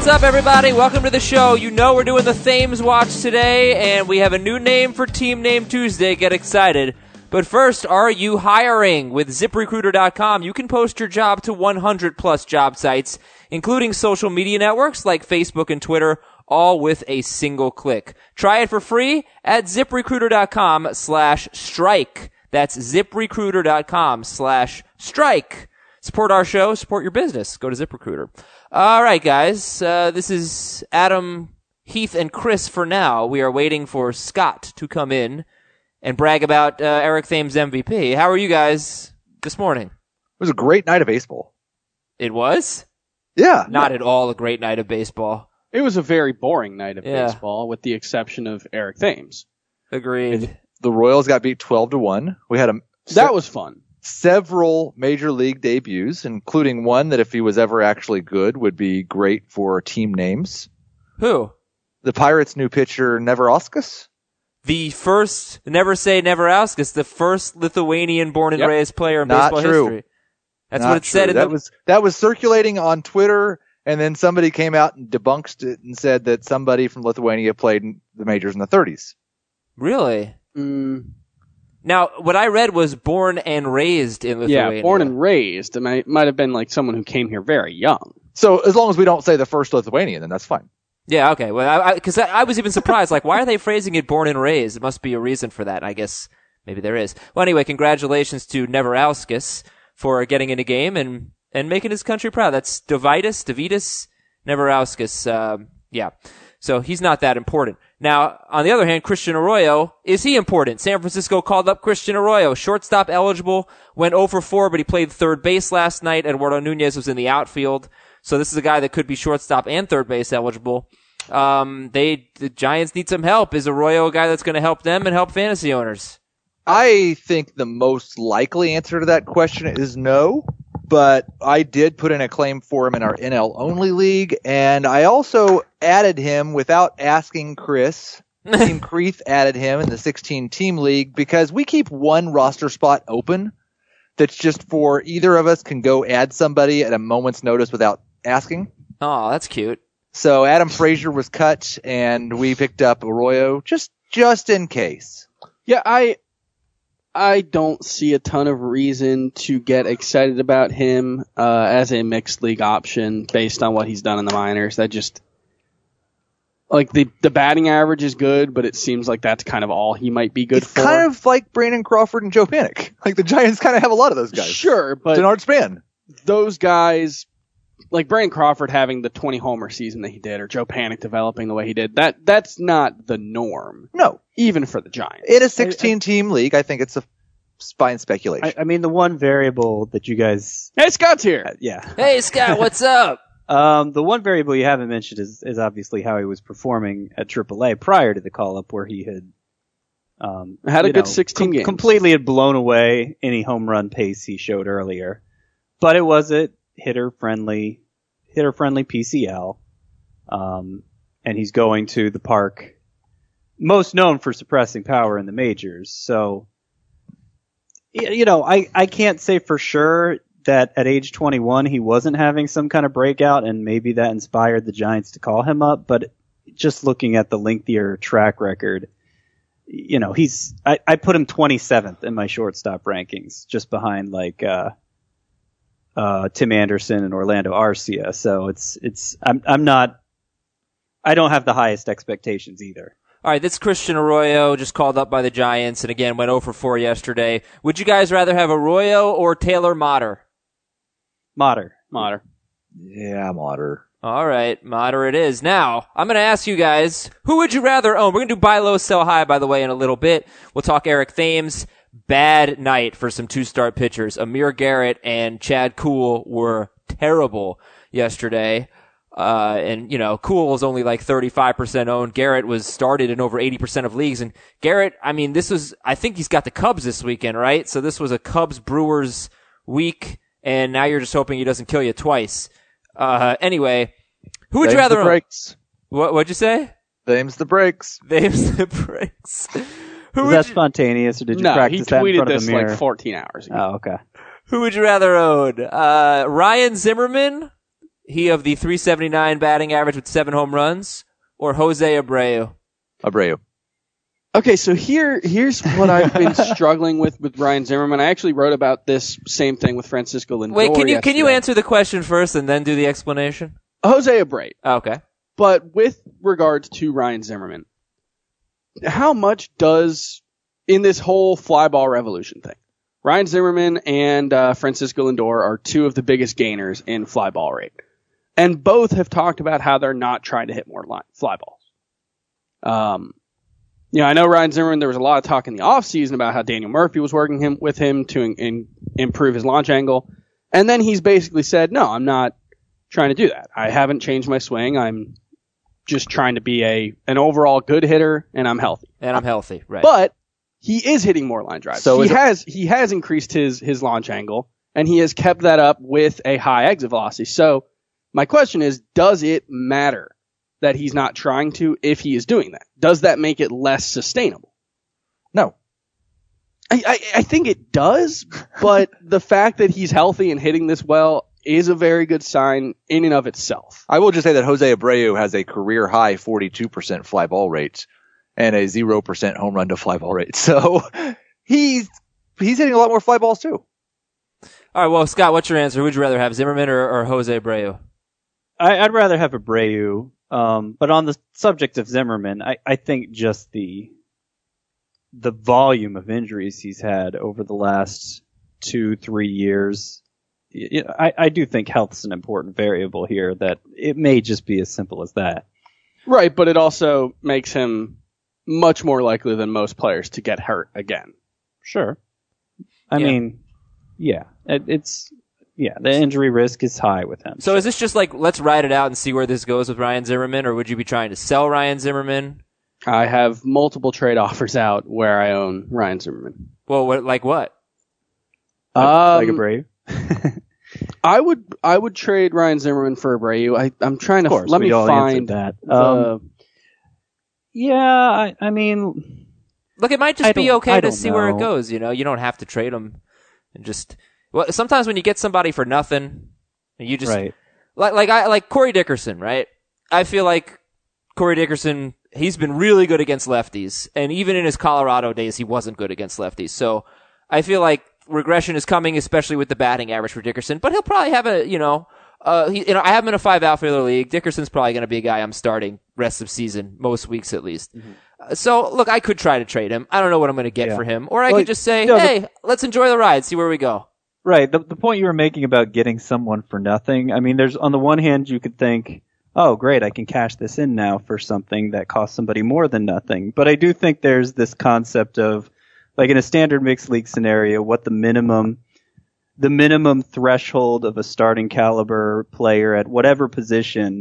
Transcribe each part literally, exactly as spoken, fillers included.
What's up, everybody? Welcome to the show. You know we're doing the Thames Watch today, and we have a new name for Team Name Tuesday. Get excited. But first, are you hiring? With zip recruiter dot com, you can post your job to one hundred plus job sites, including social media networks like Facebook and Twitter, all with a single click. Try it for free at zip recruiter dot com slash strike. That's zip recruiter dot com slash strike. Support our show, support your business. Go to ZipRecruiter. All right, guys. Uh, this is Adam, Heath, and Chris for now. We are waiting for Scott to come in and brag about uh, Eric Thames' M V P. How are you guys this morning? It was a great night of baseball. It was? Yeah. Not yeah. at all a great night of baseball. It was a very boring night of yeah. baseball, with the exception of Eric Thames. Agreed. The Royals got beat twelve to one. We had a That was fun. Several major league debuts, including one that if he was ever actually good would be great for team names. Who? The Pirates' new pitcher, Neverauskas. The first, never say Neverauskas, the first Lithuanian born and yep. raised player in Not baseball true. history. That's Not what it true. said. In that the... was that was circulating on Twitter, and then somebody came out and debunked it and said that somebody from Lithuania played in the majors in the thirties. Really? Mm. Now, what I read was born and raised in Lithuania. Yeah, born and raised. It might, might have been like someone who came here very young. So as long as we don't say the first Lithuanian, then that's fine. Yeah, okay. Well, because I, I, I was even surprised. Like, why are they phrasing it born and raised? It must be a reason for that. I guess maybe there is. Well, anyway, congratulations to Neverauskas for getting in a game and, and making his country proud. That's Dovidas, Dovidas, Neverauskas. Uh, yeah. So he's not that important. Now, on the other hand, Christian Arroyo, is he important? San Francisco called up Christian Arroyo, shortstop eligible, went oh for four, but he played third base last night. Eduardo Nunez was in the outfield. So this is a guy that could be shortstop and third base eligible. Um, they, the Giants need some help. Is Arroyo a guy that's going to help them and help fantasy owners? I think the most likely answer to that question is no, but I did put in a claim for him in our N L only league, and I also added him without asking Chris. Team Creeth added him in the sixteen team league because we keep one roster spot open that's just for either of us can go add somebody at a moment's notice without asking. Oh, that's cute. So Adam Frazier was cut, and we picked up Arroyo just just in case. Yeah, I I don't see a ton of reason to get excited about him uh, as a mixed league option based on what he's done in the minors. That just like the the batting average is good, but it seems like that's kind of all he might be good it's for. Kind of like Brandon Crawford and Joe Panik. Like the Giants kind of have a lot of those guys. Sure, but Denard Span. Those guys, like Brandon Crawford having the twenty homer season that he did, or Joe Panik developing the way he did, that that's not the norm. No, even for the Giants. In a sixteen team league, I think it's a fine speculation. I, I mean, the one variable that you guys, hey, Scott's here. Uh, yeah. Hey, Scott, what's up? Um, the one variable you haven't mentioned is, is obviously how he was performing at triple A prior to the call-up, where he had um, had a good know, sixteen com- games. Completely had blown away any home run pace he showed earlier. But it was a hitter-friendly, hitter-friendly P C L. Um, and he's going to the park most known for suppressing power in the majors. So, you know, I, I can't say for sure that at age twenty-one he wasn't having some kind of breakout, and maybe that inspired the Giants to call him up. But just looking at the lengthier track record, you know, he's I, I put him twenty-seventh in my shortstop rankings, just behind like uh, uh, Tim Anderson and Orlando Arcia. So it's it's I'm I'm not I don't have the highest expectations either. All right, this is Christian Arroyo, just called up by the Giants, and again went oh for four yesterday. Would you guys rather have Arroyo or Taylor Motter? Motter. Motter. Yeah, Motter. All right, Motter it is. Now, I'm going to ask you guys, who would you rather own? We're going to do buy low, sell high, by the way, in a little bit. We'll talk Eric Thames. Bad night for some two-start pitchers. Amir Garrett and Chad Kuhl were terrible yesterday. Uh, and, you know, Kuhl was only like thirty-five percent owned. Garrett was started in over eighty percent of leagues. And Garrett, I mean, this was, I think he's got the Cubs this weekend, right? So this was a Cubs-Brewers week, and now you're just hoping he doesn't kill you twice. Uh, anyway, who would Thames you rather the own? breaks. What, what'd you say? Thames the breaks. Thames the breaks. Who Was would that you, spontaneous, or did you No, he practice that in tweeted front of this the mirror? like fourteen hours ago. Oh, okay. who would you rather own? Uh, Ryan Zimmerman he of the three seventy-nine batting average with seven home runs, or Jose Abreu? Abreu. Okay, so here here's what I've been struggling with with Ryan Zimmerman. I actually wrote about this same thing with Francisco Lindor. Wait, can you can you yesterday. answer the question first and then do the explanation? Jose Abreu. Oh, okay. But with regards to Ryan Zimmerman, how much does, in this whole fly ball revolution thing, Ryan Zimmerman and uh, Francisco Lindor are two of the biggest gainers in fly ball rate. And both have talked about how they're not trying to hit more line, fly balls. Um, you know, I know Ryan Zimmerman, there was a lot of talk in the offseason about how Daniel Murphy was working him with him to in, in, improve his launch angle. And then he's basically said, no, I'm not trying to do that. I haven't changed my swing. I'm just trying to be a an overall good hitter, and I'm healthy. And I'm healthy, right. But he is hitting more line drives. So he is it- has he has increased his his launch angle, and he has kept that up with a high exit velocity. So my question is, does it matter that he's not trying to if he is doing that? Does that make it less sustainable? No. I, I, I think it does, but the fact that he's healthy and hitting this well is a very good sign in and of itself. I will just say that Jose Abreu has a career high forty-two percent fly ball rates and a zero percent home run to fly ball rate. So he's, he's hitting a lot more fly balls too. All right, well, Scott, what's your answer? Who would you rather have, Zimmerman or, or Jose Abreu? I, I'd rather have Abreu. Um, but on the subject of Zimmerman, I, I think just the the volume of injuries he's had over the last two, three years, you know, I, I do think health's an important variable here, that it may just be as simple as that. Right, but it also makes him much more likely than most players to get hurt again. Sure. I Yeah. mean, yeah, it, it's, yeah, the injury risk is high with him. So is this just like, let's ride it out and see where this goes with Ryan Zimmerman, or would you be trying to sell Ryan Zimmerman? I have multiple trade offers out where I own Ryan Zimmerman. Well, what, like what? Um, like Abreu? I would I would trade Ryan Zimmerman for Abreu. I, I'm trying to Of course, let we me all find answered that. the, Um, yeah, I, I mean, Look, it might just I be don't- okay I to don't see where it know. goes, you know? You don't have to trade him and just... Well, sometimes when you get somebody for nothing, you just... right. Like, like, I, like Corey Dickerson, right? I feel like Corey Dickerson, he's been really good against lefties, and even in his Colorado days, he wasn't good against lefties. So I feel like regression is coming, especially with the batting average for Dickerson, but he'll probably have a, you know, uh, he, you know, I have him in a five outfielder league. Dickerson's probably going to be a guy I'm starting rest of season, most weeks at least. Mm-hmm. Uh, so look, I could try to trade him. I don't know what I'm going to get Yeah. for him, or I Well, could just say, you know, the- hey, let's enjoy the ride, see where we go. Right. The, the point you were making about getting someone for nothing, I mean, there's, on the one hand, you could think, oh, great, I can cash this in now for something that costs somebody more than nothing. But I do think there's this concept of, like in a standard mixed league scenario, what the minimum, the minimum threshold of a starting caliber player at whatever position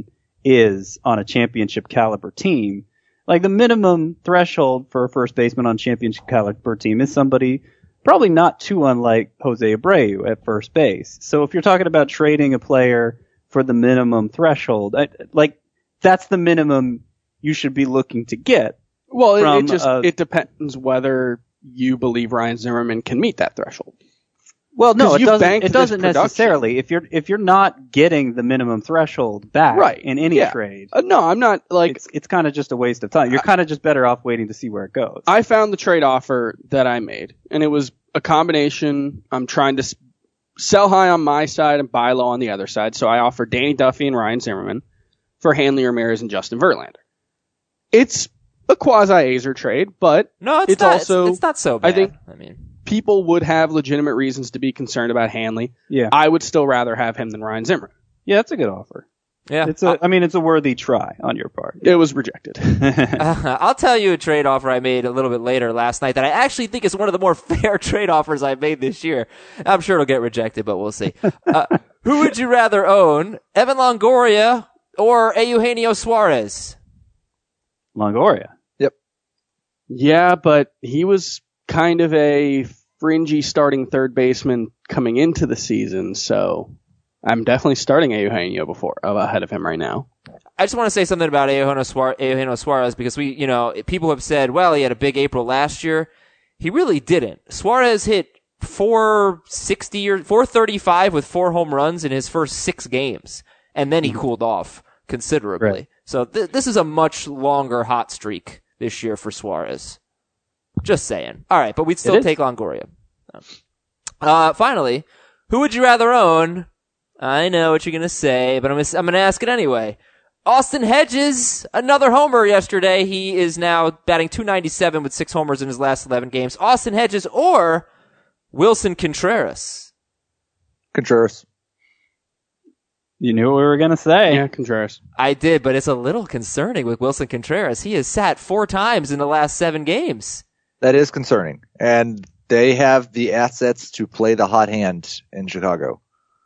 is on a championship caliber team. Like the minimum threshold for a first baseman on a championship caliber team is somebody probably not too unlike Jose Abreu at first base. So if you're talking about trading a player for the minimum threshold, I, like that's the minimum you should be looking to get. well, it, from, it just uh, it depends whether you believe Ryan Zimmerman can meet that threshold. Well, no, 'Cause it you've doesn't. banked It this doesn't production. necessarily. If you're if you're not getting the minimum threshold back Right, in any yeah. trade, Uh, no, I'm not like it's it's kind of just a waste of time. You're kind of just better off waiting to see where it goes. I found the trade offer that I made, and it was a combination. I'm trying to s- sell high on my side and buy low on the other side. So I offered Danny Duffy and Ryan Zimmerman for Hanley Ramirez and Justin Verlander. It's a quasi-Azer trade, but No, it's, It's not. also- it's, it's not so bad. I think- I mean, people would have legitimate reasons to be concerned about Hanley. yeah, I would still rather have him than Ryan Zimmerman. yeah, that's a good offer. yeah. It's a. I mean, it's a worthy try on your part. It was rejected. I'll tell you a trade offer I made a little bit later last night that I actually think is one of the more fair trade offers I've made this year. I'm sure it'll get rejected, but we'll see. Uh, who would you rather own, Evan Longoria or Eugenio Suarez? Longoria. Yeah, but he was kind of a fringy starting third baseman coming into the season, so I'm definitely starting Eugenio before uh, ahead of him right now. I just want to say something about Eugenio Suarez, Eugenio Suarez because we, you know, people have said, well, he had a big April last year. He really didn't. Suarez hit four sixty or four thirty-five with four home runs in his first six games. and then he cooled off considerably. Right. So th- this is a much longer hot streak this year for Suarez. Just saying. All right, but we'd still take Longoria. Uh, finally, who would you rather own? I know what you're going to say, but I'm gonna, I'm going to ask it anyway. Austin Hedges, another homer yesterday. He is now batting two ninety-seven with six homers in his last eleven games. Austin Hedges or Wilson Contreras? Contreras. You knew what we were going to say. Yeah, Contreras. I did, but it's a little concerning with Wilson Contreras. He has sat four times in the last seven games. That is concerning. And they have the assets to play the hot hand in Chicago.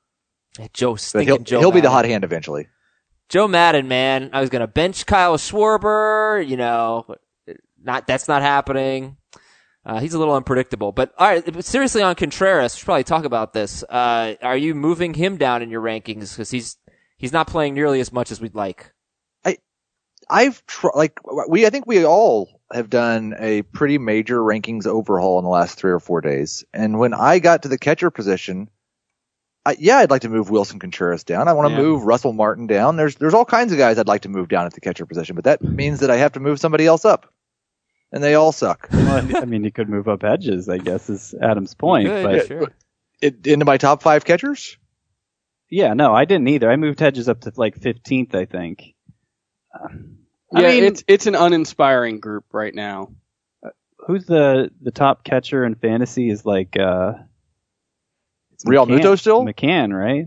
Joe, But he'll, Joe he'll be the Madden. hot hand eventually. Joe Madden, man. I was going to bench Kyle Schwarber, you know, not, that's not happening. Uh, he's a little unpredictable, but all right, but seriously on Contreras, we should probably talk about this. Uh, are you moving him down in your rankings? Cause he's, he's not playing nearly as much as we'd like. I, I've tried, like, we, I think we all have done a pretty major rankings overhaul in the last three or four days. And when I got to the catcher position, I, yeah, I'd like to move Wilson Contreras down. I want to Yeah. move Russell Martin down. There's, there's all kinds of guys I'd like to move down at the catcher position, but that means that I have to move somebody else up. And they all suck. Well, I mean, you could move up Hedges, I guess, is Adam's point. Good, but sure. It, into my top five catchers? yeah, no, I didn't either. I moved Hedges up to like fifteenth, I think. Um, Yeah, I mean, it's it's an uninspiring group right now. who's the the top catcher in fantasy is like uh it's Real McCann- Muto still? McCann, right?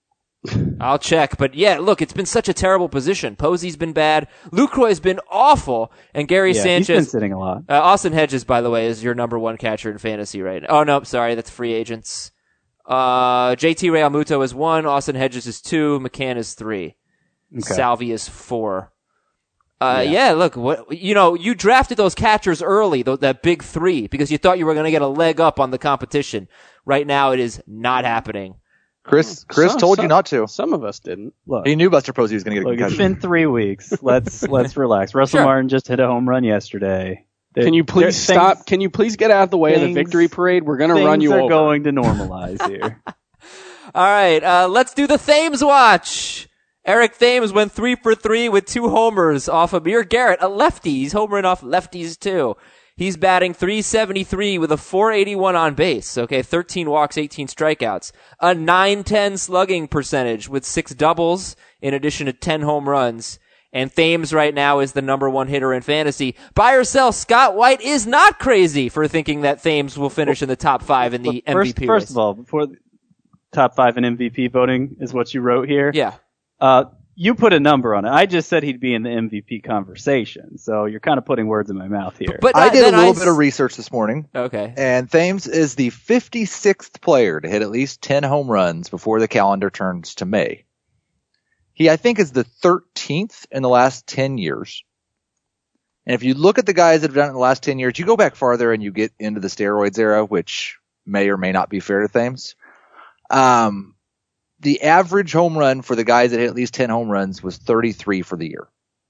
I'll check, but yeah, look, it's been such a terrible position. Posey's been bad. Lucroy's been awful. And Gary Yeah, he's been Sanchez, sitting a lot. uh, Austin Hedges, by the way, is your number one catcher in fantasy right now. Oh, no, sorry, that's free agents. Uh, J T Realmuto is one, Austin Hedges is two, McCann is three, Okay. Salvi is four. Uh, Yeah. yeah. look, what, you know, you drafted those catchers early, th- that big three, because you thought you were going to get a leg up on the competition. Right now, it is not happening. Chris, Chris Some- told some- you not to. Some of us didn't. Look, He knew Buster Posey was going to get a look, it's concussion. been three weeks. Let's let's relax. Russell Sure. Martin just hit a home run yesterday. There- Can you there- please things- stop? Can you please get out of the way of the things- victory parade? We're gonna things run you are over. going to normalize here. All right, uh, let's do the Thames watch. Eric Thames went three for three with two homers off of Amir Garrett, a lefty. He's homering off lefties too. He's batting three seventy-three with a four eighty-one on base. Okay, thirteen walks, eighteen strikeouts. A nine ten slugging percentage with six doubles in addition to ten home runs. And Thames right now is the number one hitter in fantasy. Buy or sell, Scott White is not crazy for thinking that Thames will finish in the top five in the Look, M V P first, race. first of all, before the top five in M V P voting is what you wrote here. Yeah. Uh, you put a number on it. I just said he'd be in the M V P conversation, so you're kind of putting words in my mouth here. But I uh, did a then little I bit of research this morning, Okay. and Thames is the fifty-sixth player to hit at least ten home runs before the calendar turns to May. He, I think, is the thirteenth in the last ten years. And if you look at the guys that have done it in the last ten years, you go back farther and you get into the steroids era, which may or may not be fair to Thames. Um, the average home run for the guys that hit at least ten home runs was thirty-three for the year.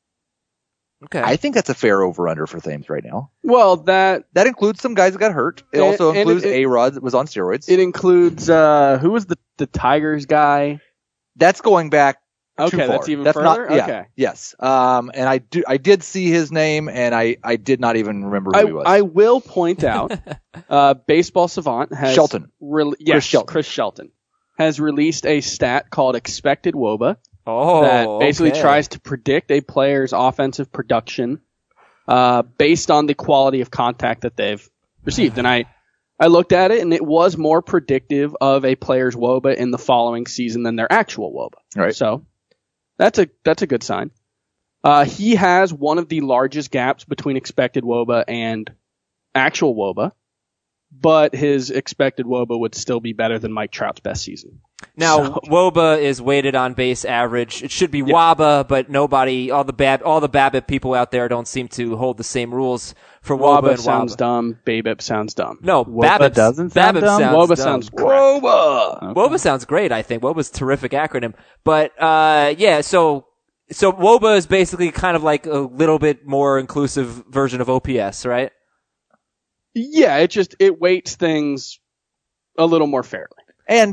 Okay. I think that's a fair over-under for Thames right now. Well, that That includes some guys that got hurt. It And- also and includes it- A-Rod that was on steroids. it includes uh who was the the Tigers guy? That's going back too Okay, far. that's even that's further. Not, yeah, Okay. Yes. Um, and I do, I did see his name, and I, I did not even remember who I, he was. I will point out, uh, Baseball Savant has Shelton. Re- yes, Chris Shelton. Chris Shelton has released a stat called expected W O B A oh, that basically okay. tries to predict a player's offensive production uh, based on the quality of contact that they've received. And I, I looked at it, and it was more predictive of a player's W O B A in the following season than their actual W O B A. Right. So that's a that's a good sign. Uh, he has one of the largest gaps between expected W O B A and actual W O B A, but his expected W O B A would still be better than Mike Trout's best season. Now, So- W O B A is weighted on base average. It should be W A B A, but nobody, all the Bab, all the BABIP people out there don't seem to hold the same rules for W O B A W O B A and sounds W A B A. dumb. BABIP sounds dumb. No, W O B A BABIP doesn't sound BABIP dumb? sounds W O B A dumb. sounds correct. W O B A. W O B A sounds great, I think. W O B A's a terrific acronym. But, uh, yeah, so, so W O B A is basically kind of like a little bit more inclusive version of O P S, right? Yeah, it just it weights things a little more fairly. And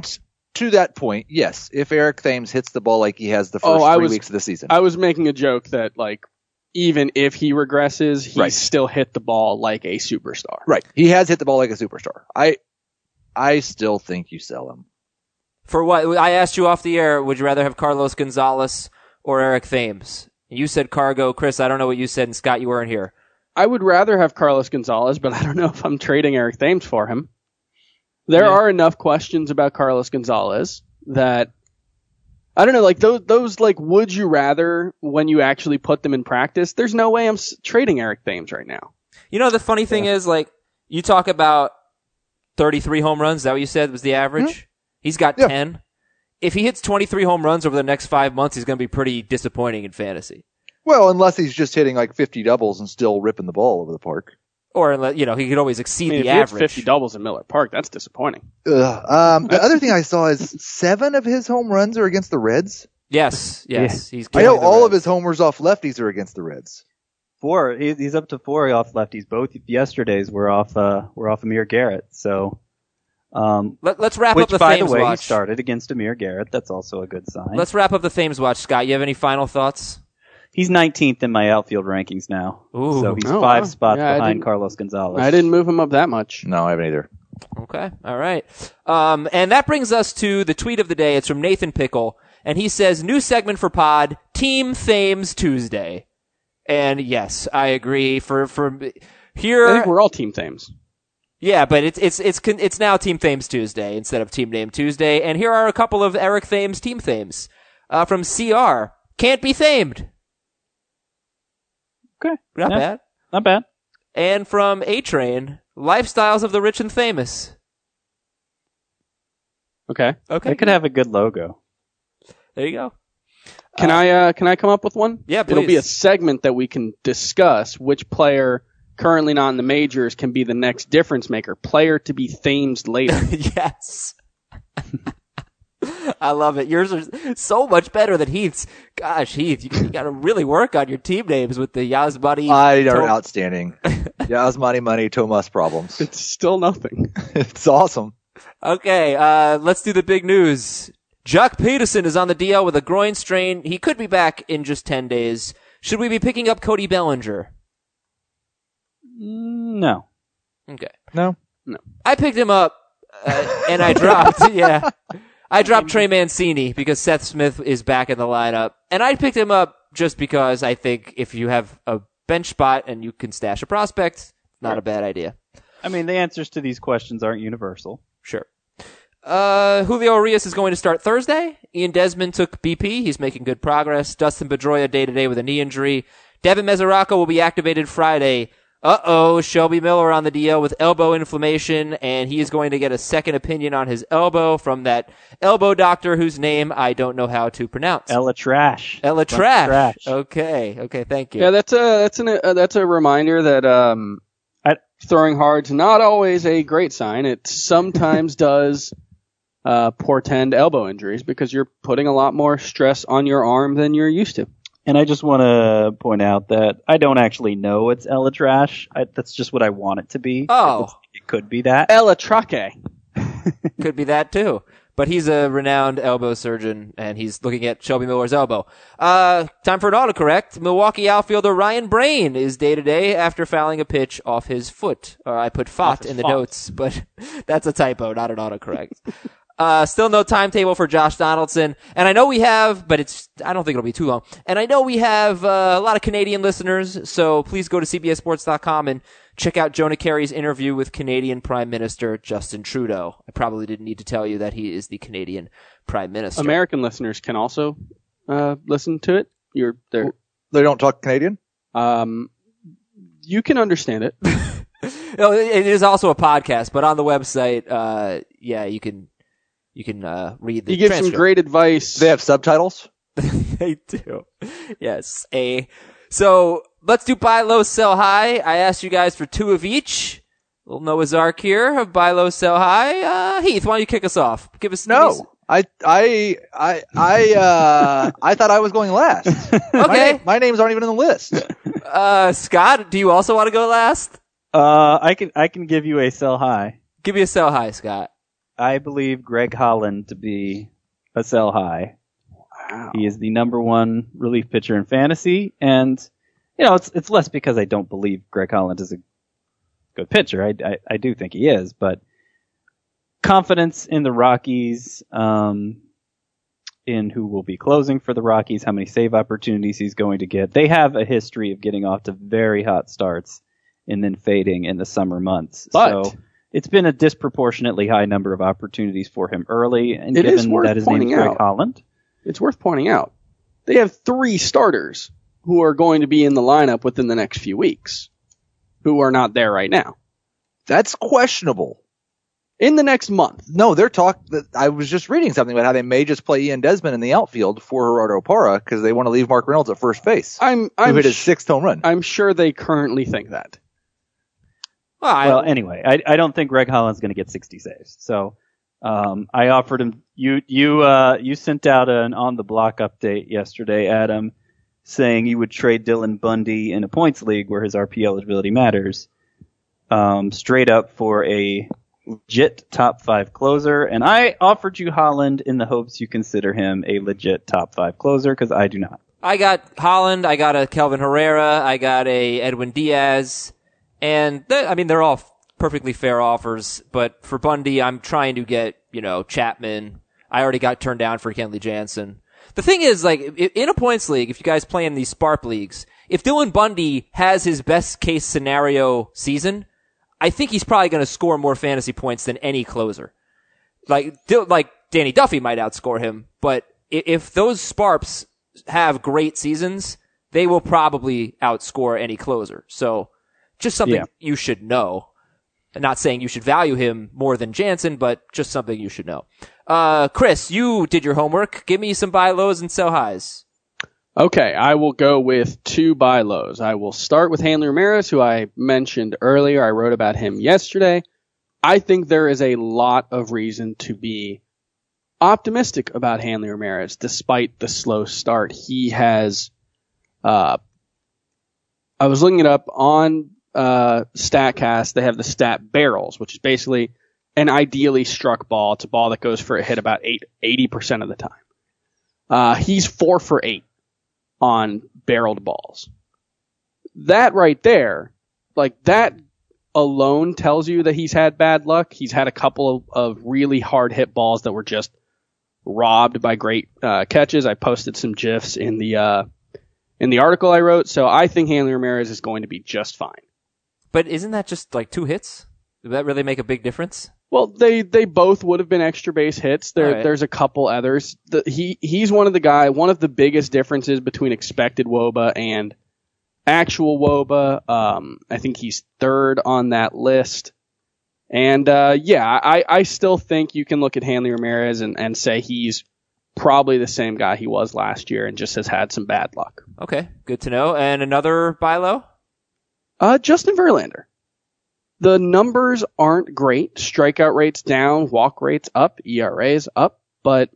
to that point, yes, if Eric Thames hits the ball like he has the first Oh, I three was- weeks of the season. I was making a joke that like even if he regresses, he Right. still hit the ball like a superstar. Right. He has hit the ball like a superstar. I I still think you sell him. For what? I asked you off the air, would you rather have Carlos Gonzalez or Eric Thames? You said Cargo. Chris, I don't know what you said, and Scott, you weren't here. I would rather have Carlos Gonzalez, but I don't know if I'm trading Eric Thames for him. There Yeah. are enough questions about Carlos Gonzalez that I don't know, like those, those like, would you rather when you actually put them in practice? There's no way I'm s- trading Eric Thames right now. You know, the funny thing is, like, you talk about thirty-three home runs. Is that what you said was the average? He's got Yeah. ten. If he hits twenty-three home runs over the next five months, he's going to be pretty disappointing in fantasy. Well, unless he's just hitting like fifty doubles and still ripping the ball over the park. Or, unless- you know, he could always I exceed mean, if the he hits average. fifty doubles in Miller Park, that's disappointing. Ugh. Um, the other thing I saw is seven of his home runs are against the Reds. Yes, yes. He's I know killing the all of Reds. his homers off lefties are against the Reds. Four. He- He's up to four off lefties. Both yesterday's were off. Uh, were off Amir Garrett. So, um, Let, let's wrap which up the by Thames the way, watch. he started against Amir Garrett. That's also a good sign. Let's wrap up the Thames watch. Scott, you have any final thoughts? He's nineteenth in my outfield rankings now. Ooh. So he's Oh, five wow. spots Yeah, I behind didn't- Carlos Gonzalez. I didn't move him up that much. No, I haven't either. Okay. All right. Um, and that brings us to the tweet of the day. It's from Nathan Pickle. And he says, new segment for pod, Team Thames Tuesday. And yes, I agree. For, for I here, think we're all Team Thames. yeah, but it's, it's, it's, con- it's now Team Thames Tuesday instead of Team Name Tuesday. And here are a couple of Eric Thames Team Thames. Uh, from C R. Can't be thamed. Okay. Not Yeah. bad. Not bad. And from A-Train, Lifestyles of the Rich and Famous. Okay. Okay. They could have a good logo. There you go. Can Uh, I uh, can I come up with one? Yeah, It'll be a please. segment that we can discuss which player currently not in the majors can be the next difference maker, player to be Thames later. Yes. I love it. Yours are so much better than Heath's. Gosh, Heath, you, you got to really work on your team names with the Yasmani. I are Tom- outstanding. Yasmani Money, Tomas problems. It's still nothing. It's awesome. Okay, uh, let's do the big news. Jock Peterson is on the D L with a groin strain. He could be back in just ten days. Should we be picking up Cody Bellinger? No. Okay. No. I picked him up, uh, and I dropped, yeah. I dropped Trey Mancini because Seth Smith is back in the lineup. And I picked him up just because I think if you have a bench spot and you can stash a prospect, not a bad idea. I mean, the answers to these questions aren't universal. Sure. Uh, Julio Urias is going to start Thursday. Ian Desmond took B P. He's making good progress. Dustin Pedroia day to day with a knee injury. Devin Mesoraco will be activated Friday. Uh-oh, Shelby Miller on the D L with elbow inflammation, and he is going to get a second opinion on his elbow from that elbow doctor whose name I don't know how to pronounce. Ella Trash. Ella From Trash. Trash. Okay, okay, thank you. Yeah, that's a that's an uh, that's a reminder that um, I- throwing hard's not always a great sign. It sometimes does uh, portend elbow injuries because you're putting a lot more stress on your arm than you're used to. And I just want to point out that I don't actually know it's Ella Trash. I, that's just what I want it to be. Oh. It's- it could be that. Ella Traque. Could be that too. But he's a renowned elbow surgeon, and he's looking at Shelby Miller's elbow. Uh, time for an autocorrect. Milwaukee outfielder Ryan Brain is day-to-day after fouling a pitch off his foot. Or I put fot his in the foot. notes, but that's a typo, not an autocorrect. Uh, still no timetable for Josh Donaldson. And I know we have, but it's, I don't think it'll be too long. And I know we have uh, a lot of Canadian listeners, so please go to C B S Sports dot com and check out Jonah Carey's interview with Canadian Prime Minister Justin Trudeau. I probably didn't need to tell you that he is the Canadian Prime Minister. American listeners can also uh, listen to it. You're there. They don't talk Canadian? Um, you can understand it. No, it it is also a podcast, but on the website, uh, yeah, you can, you can, uh, read the You give some transcript. great advice. They have subtitles? They do. Yes. A. So let's do buy low, sell high. I asked you guys for two of each. Little Noah's Ark here of buy low, sell high. Uh, Heath, why don't you kick us off? Give us give me No. I, I, I, I, uh, I thought I was going last. s- My, Okay. name- my names aren't even on the list. Uh, Scott, do you also want to go last? Uh, I can I can give you a sell high. Give me a sell high, Scott. I believe Greg Holland to be a sell high. Wow. He is the number one relief pitcher in fantasy, and you know it's it's less because I don't believe Greg Holland is a good pitcher. I I, I do think he is, but confidence in the Rockies, um, in who will be closing for the Rockies, how many save opportunities he's going to get. They have a history of getting off to very hot starts and then fading in the summer months. But so it's been a disproportionately high number of opportunities for him early, and It is given worth that his name is pointing Greg out. Holland. it's worth pointing out, they have three starters who are going to be in the lineup within the next few weeks, who are not there right now. That's questionable. In the next month. No, they're talk. I was just reading something about how they may just play Ian Desmond in the outfield for Gerardo Parra because they want to leave Mark Reynolds at first base, I'm who I'm hit his sh- sixth home run. I'm sure they currently think that. Well, I, Well, anyway, I, I don't think Greg Holland's going to get sixty saves. So um, I offered him. You you uh, you sent out an on the block update yesterday, Adam, saying you would trade Dylan Bundy in a points league where his R P eligibility matters, um, straight up for a legit top five closer, and I offered you Holland in the hopes you consider him a legit top five closer because I do not. I got Holland, I got a Kelvin Herrera, I got a Edwin Diaz, and th- I mean they're all f- perfectly fair offers. But for Bundy, I'm trying to get you know Chapman. I already got turned down for Kenley Jansen. The thing is, like i- in a points league, if you guys play in these Sparp leagues, if Dylan Bundy has his best case scenario season, I think he's probably going to score more fantasy points than any closer. Like, like Danny Duffy might outscore him, but if those Sparps have great seasons, they will probably outscore any closer. So, just something Yeah. you should know. I'm not saying you should value him more than Jansen, but just something you should know. Uh, Chris, you did your homework. Give me some buy lows and sell highs. Okay, I will go with two buy lows. I will start with Hanley Ramirez, who I mentioned earlier. I wrote about him yesterday. I think there is a lot of reason to be optimistic about Hanley Ramirez, despite the slow start. He has, uh, I was looking it up on uh, StatCast. They have the stat barrels, which is basically an ideally struck ball. It's a ball that goes for a hit about eight, eighty percent of the time. Uh, he's four for eight on barreled balls. That right there, like that alone tells you that he's had bad luck. He's had a couple of, of really hard hit balls that were just robbed by great uh, catches. I posted some GIFs in the uh, in the article I wrote, so I think Hanley Ramirez is going to be just fine. But isn't that just like two hits? Does that really make a big difference? Well, they, they both would have been extra base hits. There, Right. There's a couple others. The, he he's one of the guy. One of the biggest differences between expected W O B A and actual W O B A. Um, I think he's third on that list. And uh, yeah, I, I still think you can look at Hanley Ramirez and, and say he's probably the same guy he was last year and just has had some bad luck. Okay, good to know. And another buy low? Uh, Justin Verlander. The numbers aren't great. Strikeout rates down, walk rates up, E R As up, but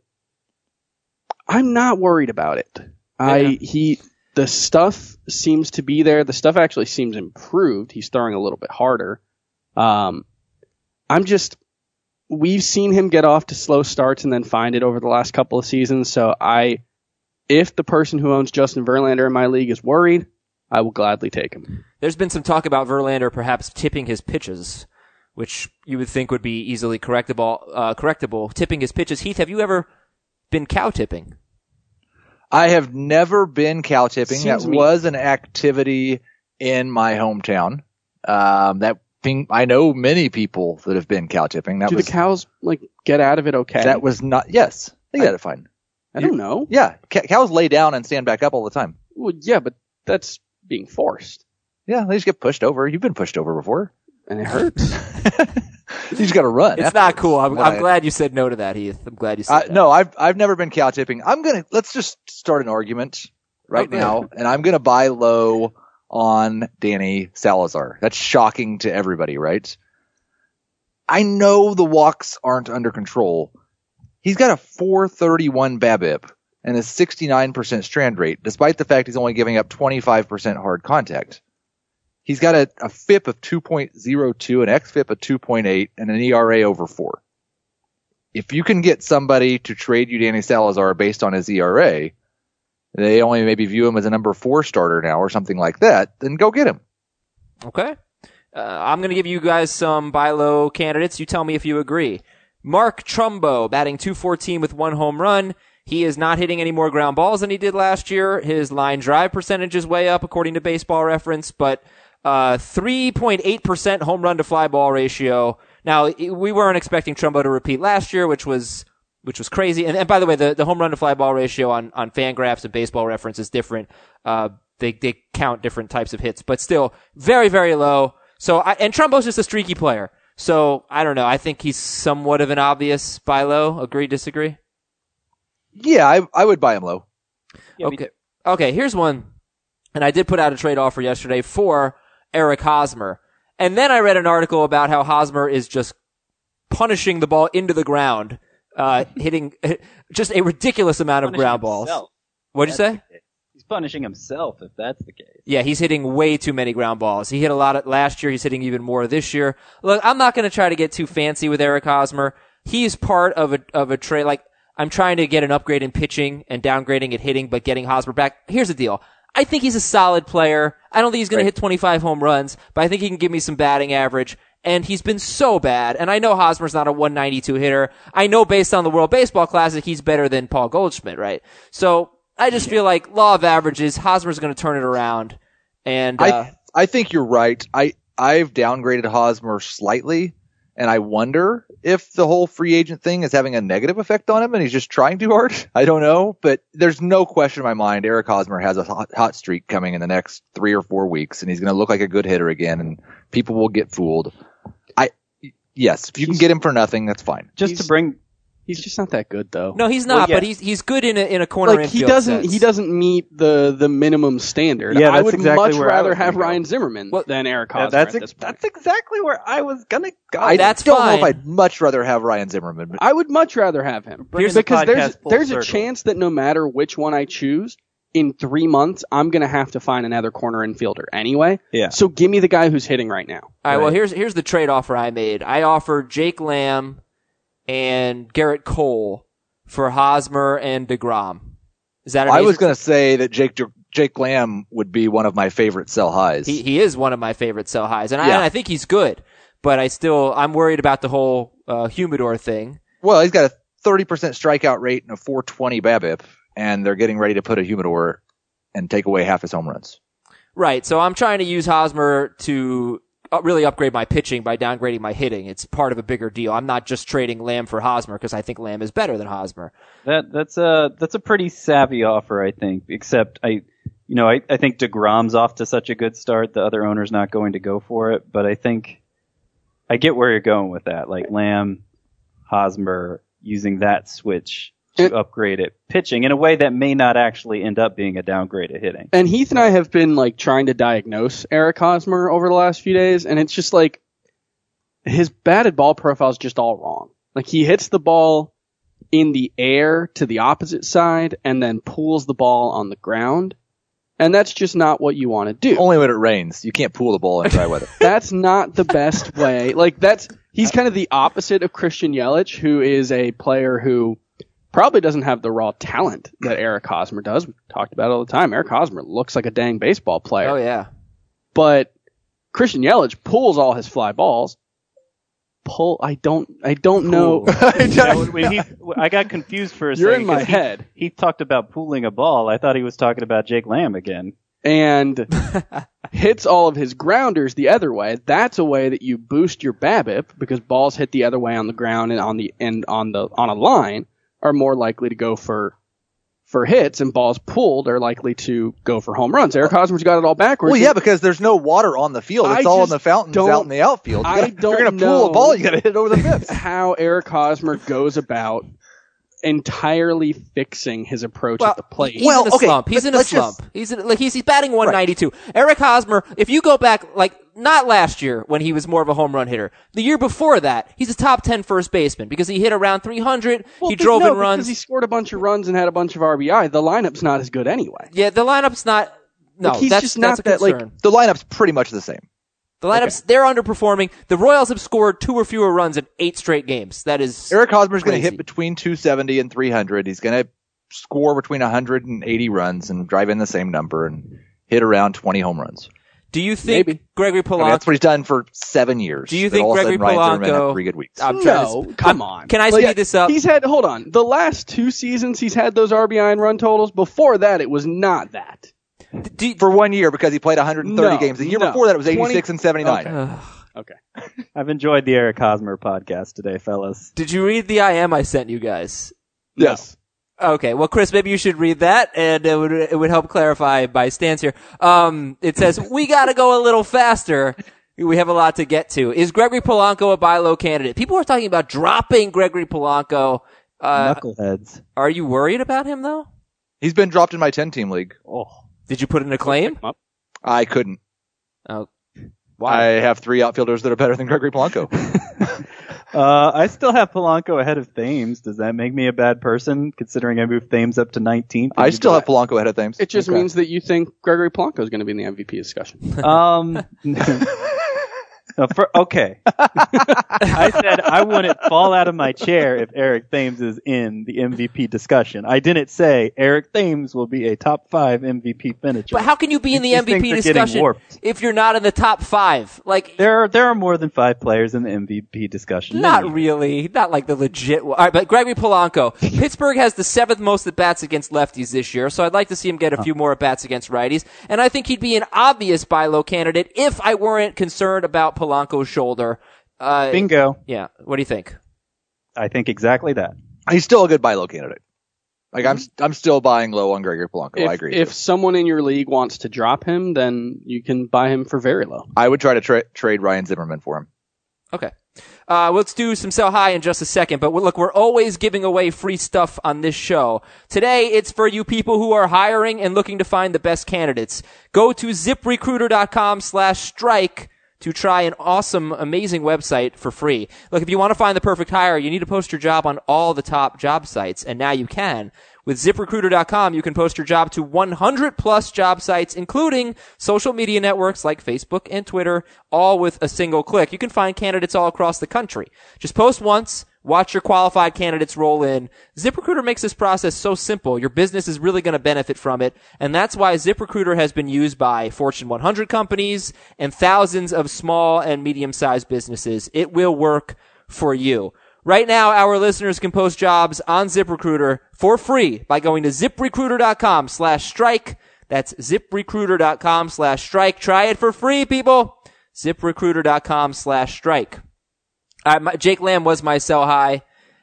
I'm not worried about it. I Yeah. he the stuff seems to be there. The stuff actually seems improved. He's throwing a little bit harder. Um, I'm just we've seen him get off to slow starts and then find it over the last couple of seasons. So I, if the person who owns Justin Verlander in my league is worried, I will gladly take him. There's been some talk about Verlander perhaps tipping his pitches, which you would think would be easily correctable. Uh, correctable. Tipping his pitches. Heath, have you ever been cow tipping? I have never been cow tipping. Seems That mean. was an activity in my hometown. Um, that thing, I know many people that have been cow tipping. That Do was the cows like get out of it okay? that was not. Yes, they got it fine. I don't know. Yeah, ca- cows lay down and stand back up all the time. Well, yeah, but that's being forced, Yeah, they just get pushed over. You've been pushed over before. and it hurts. You just got to run. It's after. not cool. I'm, What I'm I- glad you said no to that, Heath. I'm glad you said Uh, that. no, I've I've never been cow tipping. I'm gonna let's just start an argument right Okay. now, and I'm gonna buy low on Danny Salazar. That's shocking to everybody, right? I know the walks aren't under control. He's got a four thirty-one BABIP and a sixty-nine percent strand rate, despite the fact he's only giving up twenty-five percent hard contact. He's got a, a F I P of two point oh two, an X F I P of two point eight, and an E R A over four. if you can get somebody to trade you Danny Salazar based on his E R A, they only maybe view him as a number four starter now or something like that, then go get him. Okay. Uh, I'm going to give you guys some buy low candidates. You tell me if you agree. Mark Trumbo, batting two fourteen with one home run. He is not hitting any more ground balls than he did last year. His line drive percentage is way up according to Baseball Reference, but uh three point eight percent home run to fly ball ratio. Now, we weren't expecting Trumbo to repeat last year, which was which was crazy. And, and by the way, the, the home run to fly ball ratio on, on Fangraphs and Baseball Reference is different. Uh, they, they count different types of hits, but still very, very low. So, I, and Trumbo's just a streaky player. So, I don't know. I think he's somewhat of an obvious buy low. Agree, disagree? Yeah, I, I would buy him low. Yeah, okay. Okay, here's one. And I did put out a trade offer yesterday for Eric Hosmer. And then I read an article about how Hosmer is just punishing the ball into the ground, uh, hitting just a ridiculous amount of Punishing ground balls. himself. What'd you That's say? the case. He's punishing himself if that's the case. Yeah, he's hitting way too many ground balls. He hit a lot of, last year. He's hitting even more this year. Look, I'm not going to try to get too fancy with Eric Hosmer. He's part of a, of a trade. Like, I'm trying to get an upgrade in pitching and downgrading at hitting, but getting Hosmer back. Here's the deal. I think he's a solid player. I don't think he's going Right. to hit twenty-five home runs, but I think he can give me some batting average. And he's been so bad. And I know Hosmer's not a one ninety-two hitter. I know based on the World Baseball Classic, he's better than Paul Goldschmidt, right? So I just feel like law of averages, Hosmer's going to turn it around. And uh, I I think you're right. I I've downgraded Hosmer slightly, and I wonder if the whole free agent thing is having a negative effect on him and he's just trying too hard. I don't know, but there's no question in my mind Eric Hosmer has a hot, hot streak coming in the next three or four weeks, and he's going to look like a good hitter again, and people will get fooled. I yes, if you can get him for nothing, that's fine. Just He's- to bring, He's just not that good, though. no, he's not, Well, yeah. but he's he's good in a, in a corner like he infield doesn't sense. he doesn't meet the the minimum standard. Yeah, I that's would exactly much where I rather was gonna have go. Ryan Zimmerman Well, than Eric yeah, Hosmer that's at ex- this point. that's exactly where I was gonna go. I that's don't fine. know if I'd much rather have Ryan Zimmerman, but I would much rather have him Bringing the because there's podcast full there's a circle. chance that no matter which one I choose, in three months I'm gonna have to find another corner infielder anyway. Yeah. So give me the guy who's hitting right now. All right, well, Right. here's here's the trade offer I made. I offered Jake Lamb and Garrett Cole for Hosmer and DeGrom. Is that an I was Acer- going to say that Jake Jake Lamb would be one of my favorite sell highs. He he is one of my favorite sell highs, and I, Yeah. and I think he's good. But I still I'm worried about the whole uh, humidor thing. Well, he's got a thirty percent strikeout rate and a four twenty BABIP, and they're getting ready to put a humidor and take away half his home runs. Right. So I'm trying to use Hosmer to uh, really upgrade my pitching by downgrading my hitting. It's part of a bigger deal. I'm not just trading Lamb for Hosmer because I think Lamb is better than Hosmer. That that's a that's a pretty savvy offer, I think. Except I, you know, I, I think DeGrom's off to such a good start. The other owner's not going to go for it. But I think I get where you're going with that. Like Lamb, Hosmer, using that switch to It- upgrade it pitching in a way that may not actually end up being a downgrade at hitting. And Heath and I have been like trying to diagnose Eric Hosmer over the last few days, and it's just like his batted ball profile is just all wrong. Like he hits the ball in the air to the opposite side and then pulls the ball on the ground. And that's just not what you want to do. Only when it rains. You can't pool the ball in dry weather. That's not the best way. Like that's he's kind of the opposite of Christian Yelich, who is a player who probably doesn't have the raw talent that Eric Hosmer does. We've talked about it all the time. Eric Hosmer looks like a dang baseball player. Oh yeah. But Christian Yelich pulls all his fly balls. Pull I don't I don't know. That- when he, I got confused for a You're second. in my 'cause he- head. He talked about pooling a ball. I thought he was talking about Jake Lamb again. And hits all of his grounders the other way. That's a way that you boost your BABIP because balls hit the other way on the ground and on the and on the on a line are more likely to go for for hits, and balls pulled are likely to go for home runs. Eric Hosmer's got it all backwards. Well, yeah, because there's no water on the field. It's I all in just the fountains don't- out in the outfield. You I gotta- if don't you're going to know pool a ball, you got to hit it over the fence. how Eric Hosmer goes about entirely fixing his approach at the plate. He's Well, in a okay, slump. He's but in a let's just- slump. He's in, like he's he's batting one ninety-two. Eric Hosmer, if you go back like not last year when he was more of a home run hitter, the year before that, he's a top ten first baseman because he hit around three hundred. Well, he but drove no, in runs. because he scored a bunch of runs and had a bunch of R B I. The lineup's not as good anyway. Yeah, the lineup's not. No, Like, he's that's just that's not a that, like, concern. The lineup's pretty much the same. The lineups, okay. They're underperforming. The Royals have scored two or fewer runs in eight straight games. That is Eric Hosmer's going to hit between two seventy and three hundred. He's going to score between one hundred eighty runs and drive in the same number and hit around twenty home runs. Do you think Maybe. Gregory Polanco... I mean, that's what he's done for seven years. Do you think Gregory Polanco... Had three good weeks. I'm no, to, come I'm, on. Can I speed like, this up? He's had... Hold on. The last two seasons, he's had those R B I and run totals. Before that, it was not that. You, for one year, because he played one hundred thirty no, games. The year no. before that, it was eighty-six twenty, and seventy-nine. Okay. okay. I've enjoyed the Eric Hosmer podcast today, fellas. Did you read the I M I sent you guys? Yes. No. Okay, well, Chris, maybe you should read that, and it would it would help clarify my stance here. Um, it says, we gotta go a little faster. We have a lot to get to. Is Gregory Polanco a buy low candidate? People are talking about dropping Gregory Polanco. Uh, Knuckleheads. Are you worried about him, though? He's been dropped in my ten-team league. Oh. Did you put in a claim? I couldn't. Oh. Why? I have three outfielders that are better than Gregory Polanco. Uh, I still have Polanco ahead of Thames. Does that make me a bad person, considering I moved Thames up to nineteenth? I still have Polanco ahead of Thames. It just okay. means that you think Gregory Polanco is going to be in the M V P discussion. Um, no, for, okay. I said I wouldn't fall out of my chair if Eric Thames is in the M V P discussion. I didn't say Eric Thames will be a top five M V P finisher. But how can you be in the These M V P discussion if you're not in the top five? Like there are there are more than five players in the M V P discussion. Not Maybe. really. Not like the legit. All right, but Gregory Polanco. Pittsburgh has the seventh most at bats against lefties this year, so I'd like to see him get a few more at bats against righties. And I think he'd be an obvious buy low candidate if I weren't concerned about Polanco's shoulder. Uh, Bingo. Yeah. What do you think? I think exactly that. He's still a good buy low candidate. Like I'm, I'm still buying low on Gregory Polanco. If, I agree. If someone in your league wants to drop him, then you can buy him for very low. I would try to tra- trade Ryan Zimmerman for him. Okay. Uh, let's do some sell high in just a second, but look, we're always giving away free stuff on this show. Today, it's for you people who are hiring and looking to find the best candidates. Go to ziprecruiter.com slash strike to try an awesome, amazing website for free. Look, if you want to find the perfect hire, you need to post your job on all the top job sites, and now you can. With zip recruiter dot com, you can post your job to one hundred plus job sites, including social media networks like Facebook and Twitter, all with a single click. You can find candidates all across the country. Just post once, watch your qualified candidates roll in. ZipRecruiter makes this process so simple. Your business is really going to benefit from it, and that's why ZipRecruiter has been used by Fortune one hundred companies and thousands of small and medium-sized businesses. It will work for you. Right now, our listeners can post jobs on ZipRecruiter for free by going to ziprecruiter.com slash strike. That's ziprecruiter.com slash strike. Try it for free, people. ziprecruiter.com slash strike. All right, my, Jake Lamb was my sell high.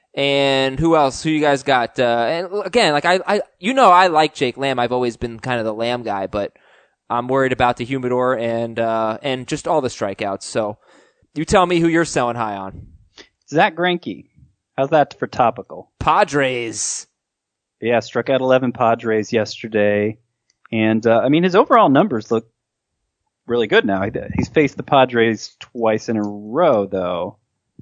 And who else? Who you guys got? Uh, and again, like I, I, you know, I like Jake Lamb. I've always been kind of the Lamb guy, but I'm worried about the humidor and, uh, and just all the strikeouts. So you tell me who you're selling high on. Zach Greinke. How's that for topical? Padres. Yeah, struck out eleven Padres yesterday. And, uh, I mean, his overall numbers look really good now. He's faced the Padres twice in a row, though.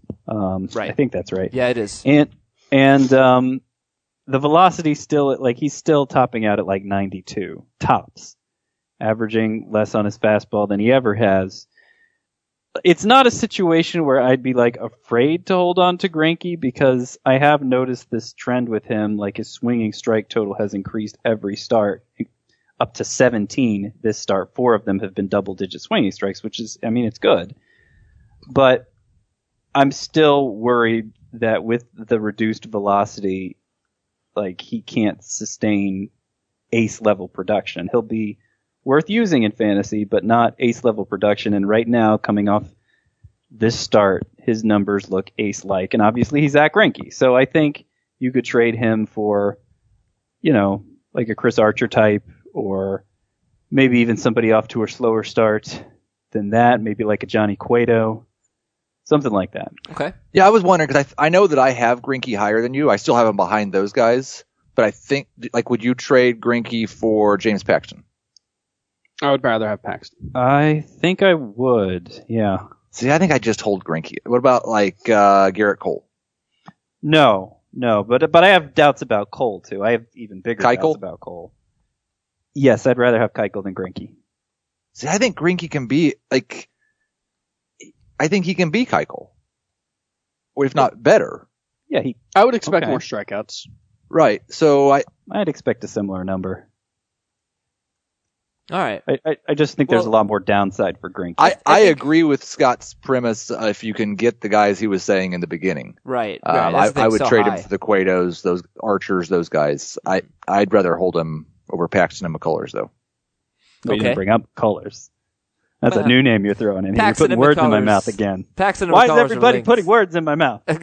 Um, right. I think that's right. Yeah, it is. And, and, um, the velocity still, like, he's still topping out at like ninety-two. Tops. Averaging less on his fastball than he ever has. It's not a situation where I'd be like afraid to hold on to Greinke because I have noticed this trend with him. Like his swinging strike total has increased every start up to seventeen this start. Four of them have been double digit swinging strikes, which is, I mean, it's good. But I'm still worried that with the reduced velocity, like he can't sustain ace level production. He'll be worth using in fantasy, but not ace level production. And right now, coming off this start, his numbers look ace-like. And obviously, he's Zach Greinke. So I think you could trade him for, you know, like a Chris Archer type, or maybe even somebody off to a slower start than that. Maybe like a Johnny Cueto, something like that. Okay. Yeah, I was wondering because I I know that I have Greinke higher than you. I still have him behind those guys, but I think like, would you trade Greinke for James Paxton? I would rather have Paxton. I think I would, yeah. See, I think I just hold Greinke. What about, like, uh, Garrett Cole? No, no, but but I have doubts about Cole, too. I have even bigger Keuchel? doubts about Cole. Yes, I'd rather have Keuchel than Greinke. See, I think Greinke can be, like, I think he can be Keuchel, or if not better. Yeah, he. I would expect Okay. more strikeouts. Right. So I, I'd expect a similar number. All right. I, I, I just think there's Well- a lot more downside for Greinke. I, I I think- agree with Scott's premise. Uh, if you can get the guys he was saying in the beginning, Right. um, right. I, That's the I thing, would so trade high. him for the Cuetos, those Archers, those guys. I I'd rather hold him over Paxton and McCullers though. We Okay. didn't bring up Colors. That's Well, a new name you're throwing in here. You're Paxton putting and words in my McCullers. mouth again. Paxton and Why is McCullers are everybody linked. putting words in my mouth? uh,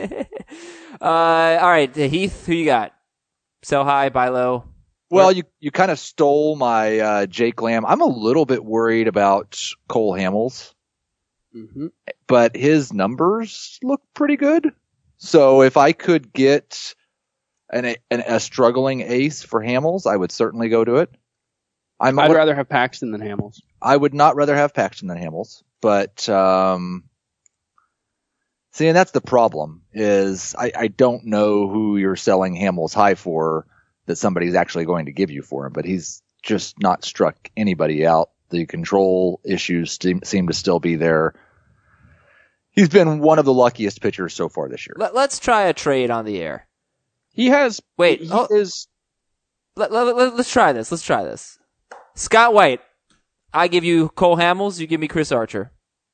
all right, Heath, who you got? Sell high, buy low. Well, you you kind of stole my uh, Jake Lamb. I'm a little bit worried about Cole Hamels, Mm-hmm. but his numbers look pretty good. So if I could get an, an a struggling ace for Hamels, I would certainly go to it. I'm I'd a, rather have Paxton than Hamels. I would not rather have Paxton than Hamels, but um, see, and that's the problem is I, I don't know who you're selling Hamels high for that somebody's actually going to give you for him, but he's just not struck anybody out. The control issues seem, seem to still be there. He's been one of the luckiest pitchers so far this year. Let, let's try a trade on the air. He has. Wait, He oh. is. Let, let, let, let's try this. Let's try this. Scott White, I give you Cole Hamels. You give me Chris Archer.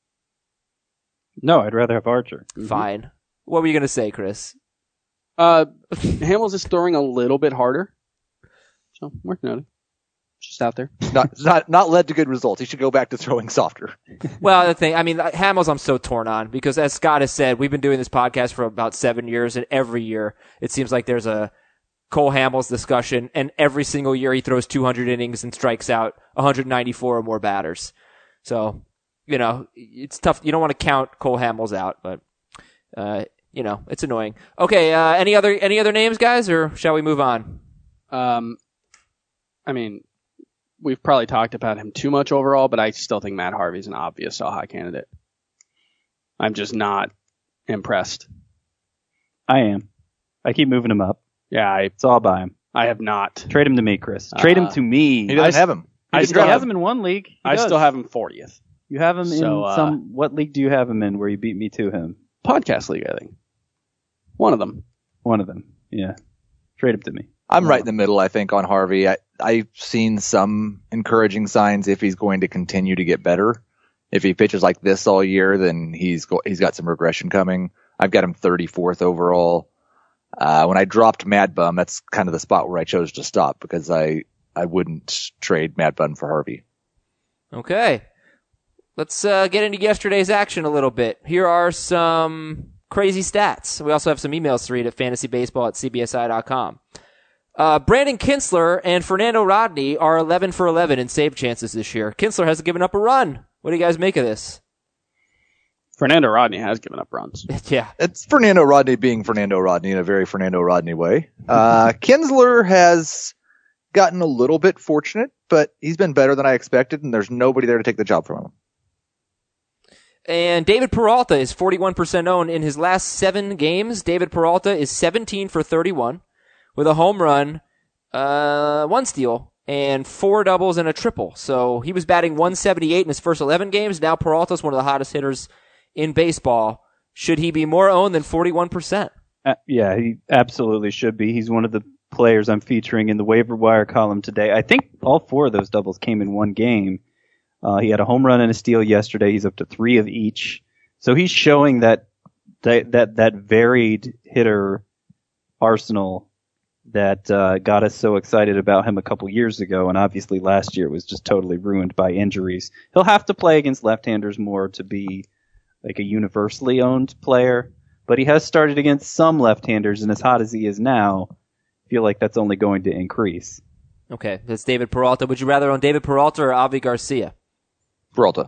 No, I'd rather have Archer. Fine. What were you going to say, Chris? Uh, Hamels is throwing a little bit harder, so working on it. Just out there. Not, it's not, not led to good results. He should go back to throwing softer. Well, the thing, I mean, Hamels I'm so torn on because as Scott has said, we've been doing this podcast for about seven years and every year it seems like there's a Cole Hamels discussion and every single year he throws two hundred innings and strikes out one hundred ninety-four or more batters. So, you know, it's tough. You don't want to count Cole Hamels out, but, uh, you know, it's annoying. Okay, uh, any other, any other names, guys, or shall we move on? Um, I mean, we've probably talked about him too much overall, but I still think Matt Harvey's an obvious sell high candidate. I'm just not impressed. I am. I keep moving him up. Yeah, I So I'll buy him. I have not. Trade him to me, Chris. Trade him Uh, to me. He doesn't I- have him. I He still has have, him in one league. He I does. still have him fortieth. You have him So, in uh, some. What league do you have him in where you beat me to him? Podcast league, I think. One of them. One of them. Yeah. Trade him to me. I'm right in the middle, I think, on Harvey. I, I've seen some encouraging signs if he's going to continue to get better. If he pitches like this all year, then he's go, he's got some regression coming. I've got him thirty-fourth overall. Uh, when I dropped Mad Bum, that's kind of the spot where I chose to stop because I, I wouldn't trade Mad Bum for Harvey. Okay. Let's uh, get into yesterday's action a little bit. Here are some crazy stats. We also have some emails to read at fantasybaseball at c b s i dot com. Uh, Brandon Kinsler and Fernando Rodney are eleven for eleven in save chances this year. Kinsler hasn't given up a run. What do you guys make of this? Fernando Rodney has given up runs. Yeah. It's Fernando Rodney being Fernando Rodney in a very Fernando Rodney way. Uh, Kinsler has gotten a little bit fortunate, but he's been better than I expected, and there's nobody there to take the job from him. And David Peralta is forty-one percent owned in his last seven games. David Peralta is seventeen for thirty-one with a home run, uh, one steal, and four doubles and a triple. So he was batting one seventy-eight in his first eleven games. Now Peralta's one of the hottest hitters in baseball. Should he be more owned than forty-one percent? Uh, yeah, he absolutely should be. He's one of the players I'm featuring in the waiver wire column today. I think all four of those doubles came in one game. Uh, he had a home run and a steal yesterday. He's up to three of each. So he's showing that that that, that varied hitter arsenal that uh, got us so excited about him a couple years ago, and obviously last year was just totally ruined by injuries. He'll have to play against left-handers more to be like a universally owned player, but he has started against some left-handers, and as hot as he is now, I feel like that's only going to increase. Okay, that's David Peralta. Would you rather own David Peralta or Avi Garcia? Peralta.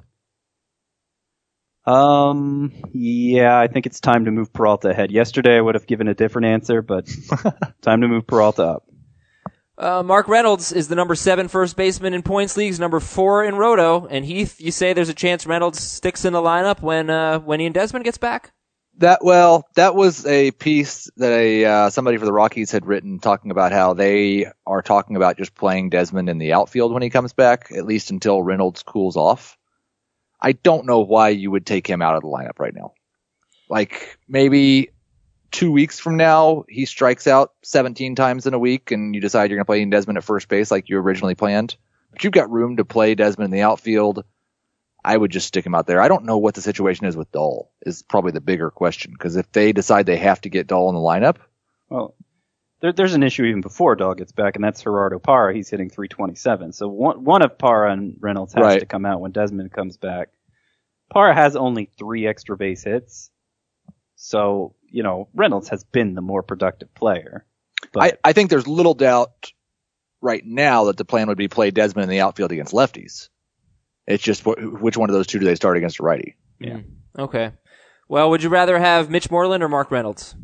Um, yeah, I think it's time to move Peralta ahead. Yesterday I would have given a different answer, but time to move Peralta up. Uh, Mark Reynolds is the number seven first baseman in points leagues, number four in Roto. And Heath, you say there's a chance Reynolds sticks in the lineup when uh, when Ian Desmond gets back? That well, that was a piece that a uh, somebody for the Rockies had written talking about how they are talking about just playing Desmond in the outfield when he comes back, at least until Reynolds cools off. I don't know why you would take him out of the lineup right now. Like maybe two weeks from now, he strikes out seventeen times in a week and you decide you're going to play Ian Desmond at first base like you originally planned. But you've got room to play Desmond in the outfield. I would just stick him out there. I don't know what the situation is with Dahl is probably the bigger question, because if they decide they have to get Dahl in the lineup. Well, there, there's an issue even before Dahl gets back, and that's Gerardo Parra. He's hitting three twenty-seven. So one, one of Parra and Reynolds has Right. to come out when Desmond comes back. Parra has only three extra base hits. So, you know, Reynolds has been the more productive player. But I, I think there's little doubt right now that the plan would be play Desmond in the outfield against lefties. It's just wh- which one of those two do they start against a righty? Yeah. Mm, okay. Well, would you rather have Mitch Moreland or Mark Reynolds?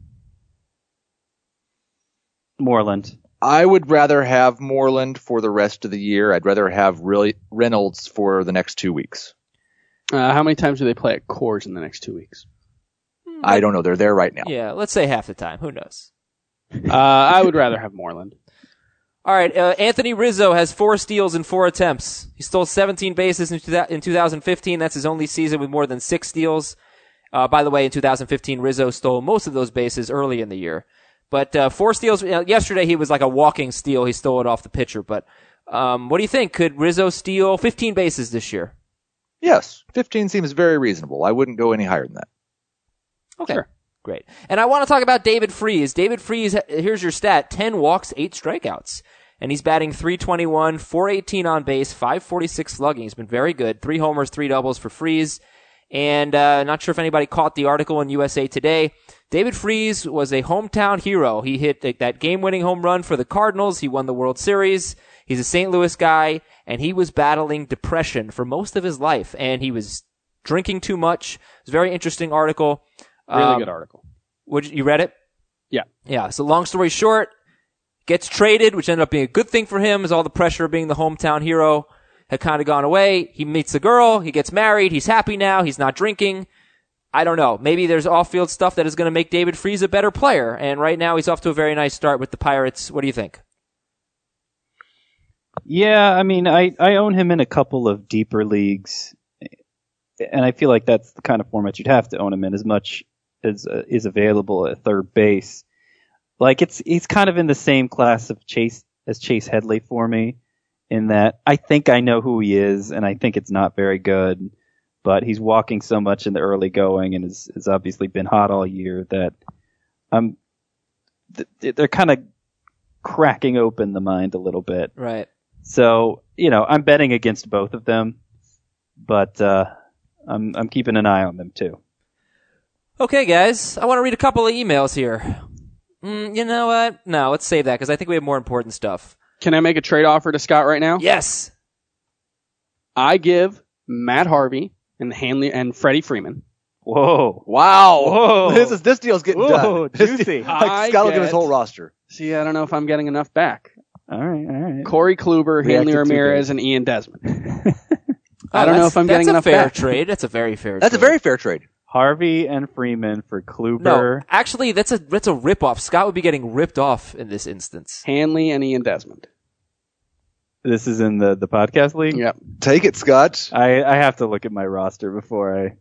Moreland. I would rather have Moreland for the rest of the year. I'd rather have really Reynolds for the next two weeks. Uh, how many times do they play at Coors in the next two weeks? I don't know. They're there right now. Yeah, let's say half the time. Who knows? Uh, I would rather have Moreland. All right, uh, Anthony Rizzo has four steals in four attempts. He stole seventeen bases in, two, in two thousand fifteen. That's his only season with more than six steals. Uh, by the way, in two thousand fifteen, Rizzo stole most of those bases early in the year. But uh, four steals. You know, yesterday, he was like a walking steal. He stole it off the pitcher. But um, what do you think? Could Rizzo steal fifteen bases this year? Yes, fifteen seems very reasonable. I wouldn't go any higher than that. Okay. Sure. Great. And I want to talk about David Freese. David Freese, here's your stat, ten walks, eight strikeouts. And he's batting three twenty-one, four eighteen on base, five forty-six slugging. He's been very good. Three homers, three doubles for Freese. And uh not sure if anybody caught the article in U S A Today. David Freese was a hometown hero. He hit the, that game-winning home run for the Cardinals. He won the World Series. He's a Saint Louis guy, and he was battling depression for most of his life. And he was drinking too much. It's a very interesting article. Really Um, good article. Would you, you read it? Yeah. Yeah. So long story short, gets traded, which ended up being a good thing for him, as all the pressure of being the hometown hero had kind of gone away. He meets a girl, he gets married, he's happy now, he's not drinking. I don't know. Maybe there's off-field stuff that is going to make David Freese a better player. And right now he's off to a very nice start with the Pirates. What do you think? Yeah, I mean, I, I own him in a couple of deeper leagues, and I feel like that's the kind of format you'd have to own him in, as much as uh, is available at third base. Like, it's he's kind of in the same class of Chase as Chase Headley for me, in that I think I know who he is, and I think it's not very good, but he's walking so much in the early going and has, has obviously been hot all year that I'm th- they're kind of cracking open the mind a little bit. Right. So, you know, I'm betting against both of them, but uh, I'm I'm keeping an eye on them too. Okay, guys. I want to read a couple of emails here. Mm, you know what? No, let's save that because I think we have more important stuff. Can I make a trade offer to Scott right now? Yes. I give Matt Harvey and Hanley and Freddie Freeman. Whoa. Wow. Whoa. This is this deal's getting Whoa, done. This juicy. deal- like I Scott will give his get- whole roster. See, I don't know if I'm getting enough back. All right, all right. Corey Kluber, Hanley Reacted too Ramirez, big. and Ian Desmond. Oh, I don't know that's- if I'm getting that's enough a fair back. trade. That's a very fair That's a trade. very fair trade. Harvey and Freeman for Kluber. No, actually, that's a that's a rip-off. Scott would be getting ripped off in this instance. Hanley and Ian Desmond. This is in the, the podcast league? Yep. Take it, Scott. I, I have to look at my roster before I...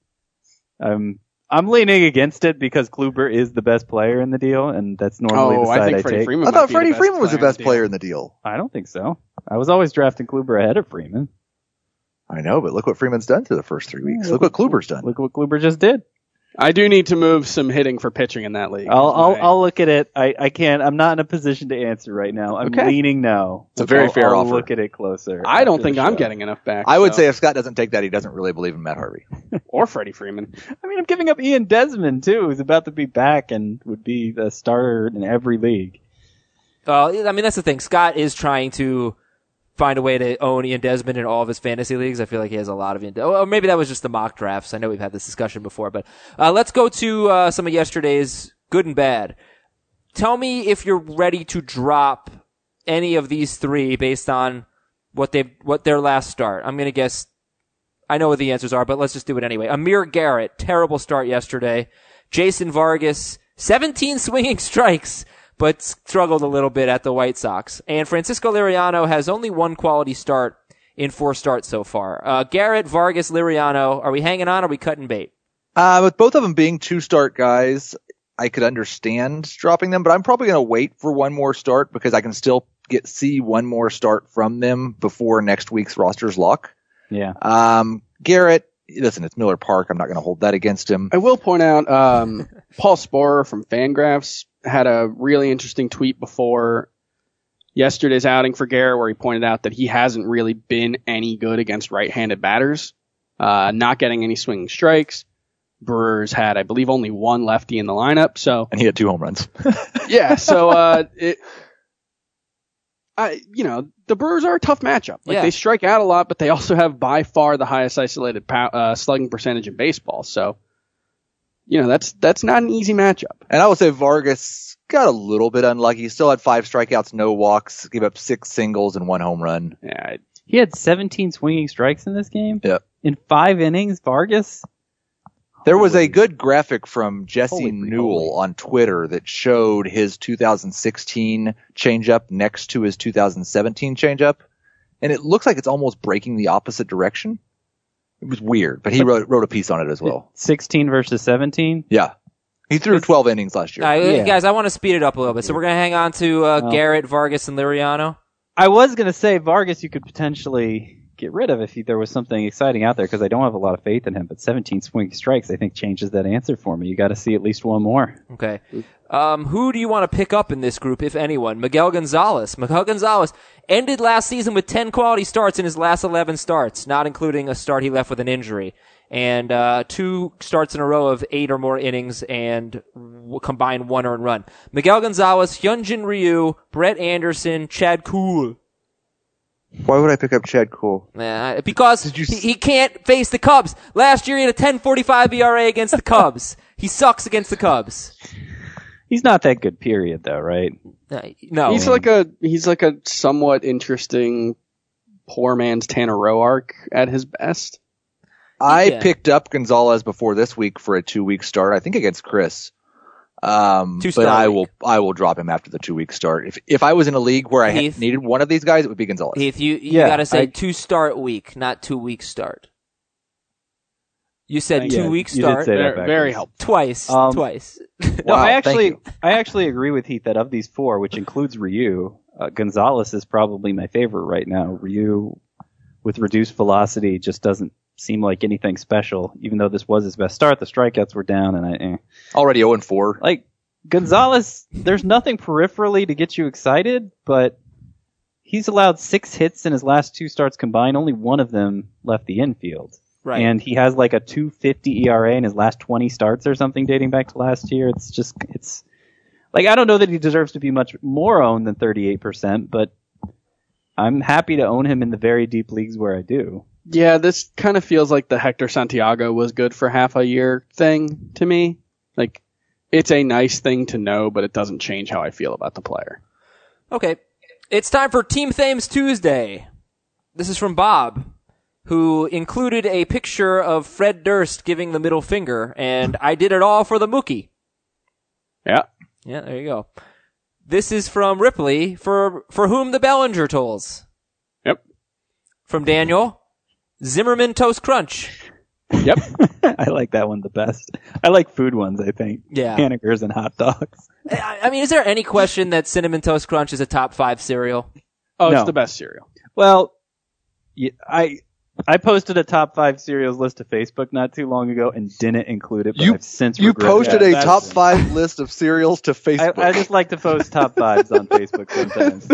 I'm I'm leaning against it because Kluber is the best player in the deal, and that's normally Oh, the I side think I, Freddie take. Freeman I might thought be Freddie the best Freeman was the player in best player in the deal. I don't think so. I was always drafting Kluber ahead of Freeman. I know, but look what Freeman's done through the first three weeks. Look what Kluber's done. Look what Kluber just did. I do need to move some hitting for pitching in that league. I'll I'll, Right. I'll look at it. I, I can't. I'm not in a position to answer right now. I'm Okay. leaning no. It's a very I'll, fair I'll offer. look at it closer. I don't after think the I'm show. getting enough back. I would so- say if Scott doesn't take that, he doesn't really believe in Matt Harvey. or Freddie Freeman. I mean, I'm giving up Ian Desmond too, who's about to be back and would be the starter in every league. Well, I mean, that's the thing. Scott is trying to find a way to own Ian Desmond in all of his fantasy leagues. I feel like he has a lot of Ian. Or maybe that was just the mock drafts. I know we've had this discussion before, but uh, let's go to uh, some of yesterday's good and bad. Tell me if you're ready to drop any of these three based on what they what their last start. I'm going to guess. I know what the answers are, but let's just do it anyway. Amir Garrett, terrible start yesterday. Jason Vargas, seventeen swinging strikes, but struggled a little bit at the White Sox. And Francisco Liriano has only one quality start in four starts so far. Uh, Garrett, Vargas, Liriano, are we hanging on or are we cutting bait? Uh, with both of them being two start guys, I could understand dropping them, but I'm probably going to wait for one more start because I can still get see one more start from them before next week's roster's lock. Yeah. Um, Garrett, listen, it's Miller Park. I'm not going to hold that against him. I will point out, um, Paul Sporer from Fangraphs had a really interesting tweet before yesterday's outing for Garrett where he pointed out that he hasn't really been any good against right-handed batters, uh, not getting any swinging strikes. Brewers had, I believe, only one lefty in the lineup, so. And he had two home runs. yeah, so, uh, it, I, you know, the Brewers are a tough matchup. Like, Yeah. they strike out a lot, but they also have by far the highest isolated pow- uh, slugging percentage in baseball, so. You know, that's that's not an easy matchup. And I will say Vargas got a little bit unlucky. He still had five strikeouts, no walks, gave up six singles and one home run. Yeah, He had seventeen swinging strikes in this game. Yep. In five innings, Vargas. There was a good graphic from Jesse Holy Newell holy. on Twitter that showed his two thousand sixteen changeup next to his two thousand seventeen changeup, and it looks like it's almost breaking the opposite direction. It was weird, but he wrote wrote a piece on it as well. sixteen versus seventeen. Yeah. He threw twelve innings last year. All right, Yeah. guys, I want to speed it up a little bit. So we're going to hang on to uh, Oh. Garrett, Vargas, and Liriano. I was going to say Vargas you could potentially get rid of if he, there was something exciting out there because I don't have a lot of faith in him. But seventeen swinging strikes, I think, changes that answer for me. You got to see at least one more. Okay. Um, who do you want to pick up in this group, if anyone? Miguel Gonzalez. Miguel Gonzalez ended last season with ten quality starts in his last eleven starts, not including a start he left with an injury. And uh, two starts in a row of eight or more innings and w- combined one earned run. Miguel Gonzalez, Hyunjin Ryu, Brett Anderson, Chad Kuhl. Why would I pick up Chad Kuhl? Uh, because Did you he, s- he can't face the Cubs. Last year he had a ten forty-five E R A against the Cubs. He sucks against the Cubs. He's not that good, period, though, right? Uh, no. he's like a he's like a somewhat interesting poor man's Tanner Roark at his best. I Yeah. picked up Gonzalez before this week for a two week start, I think against Chris. Um, Two but start I week. will, I will drop him after the two week start. If, if I was in a league where I had Heath. needed one of these guys, it would be Gonzalez. Heath, you, you Yeah, gotta say I- two start week, not two week start. You said Yeah, two week you did start say that Very, backwards. very helpful. twice. Um, twice. No, Wow, I thank actually, you. I actually agree with Heath that of these four, which includes Ryu, uh, Gonzalez is probably my favorite right now. Ryu, with reduced velocity, just doesn't seem like anything special. Even though this was his best start, the strikeouts were down, and I eh. Already oh and four. like Gonzalez. There's nothing peripherally to get you excited, but he's allowed six hits in his last two starts combined. Only one of them left the infield. Right. And he has like a two fifty E R A in his last twenty starts or something dating back to last year. It's just, it's like, I don't know that he deserves to be much more owned than thirty-eight percent, but I'm happy to own him in the very deep leagues where I do. Yeah, this kind of feels like the Hector Santiago was good for half a year thing to me. Like, it's a nice thing to know, but it doesn't change how I feel about the player. Okay. It's time for Team Thames Tuesday. This is from Bob, who included a picture of Fred Durst giving the middle finger, and I did it all for the Mookie. Yeah. Yeah, there you go. This is from Ripley, for for whom the Bellinger tolls. Yep. From Daniel, Zimmerman Toast Crunch. Yep. I like that one the best. I like food ones, I think. Yeah. Hamburgers and hot dogs. I, I mean, is there any question that Cinnamon Toast Crunch is a top five cereal? Oh, No. it's the best cereal. Well, yeah, I I posted a top five cereals list to Facebook not too long ago and didn't include it, but You- I've since You regretted posted it. a that's- top five list of cereals to I, Facebook. I just like to post top fives on Facebook sometimes.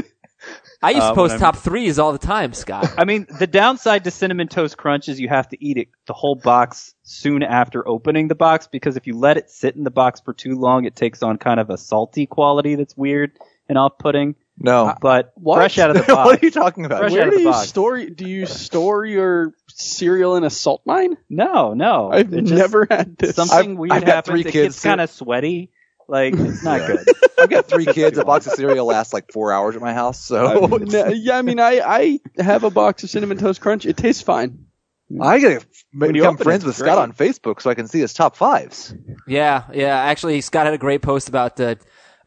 I used Uh, to post when I'm- top threes all the time, Scott. I mean, the downside to Cinnamon Toast Crunch is you have to eat it the whole box soon after opening the box, because if you let it sit in the box for too long, it takes on kind of a salty quality that's weird and off-putting. no. But What? fresh out of the box. What are you talking about? Fresh Where out of do the you box. store? Do you store your cereal in a salt mine? No, no. I've It just- never had this. Something I've- weird I've got happens. three It kids, gets too. kind of sweaty. Like, it's not Yeah. good. I've got three kids. A box of cereal lasts like four hours at my house, so I've ne- yeah, I mean, I, I have a box of Cinnamon Toast Crunch. It tastes fine. I gotta When you become open it, friends it's with great. Scott on Facebook so I can see his top fives. Yeah, yeah. Actually, Scott had a great post about uh,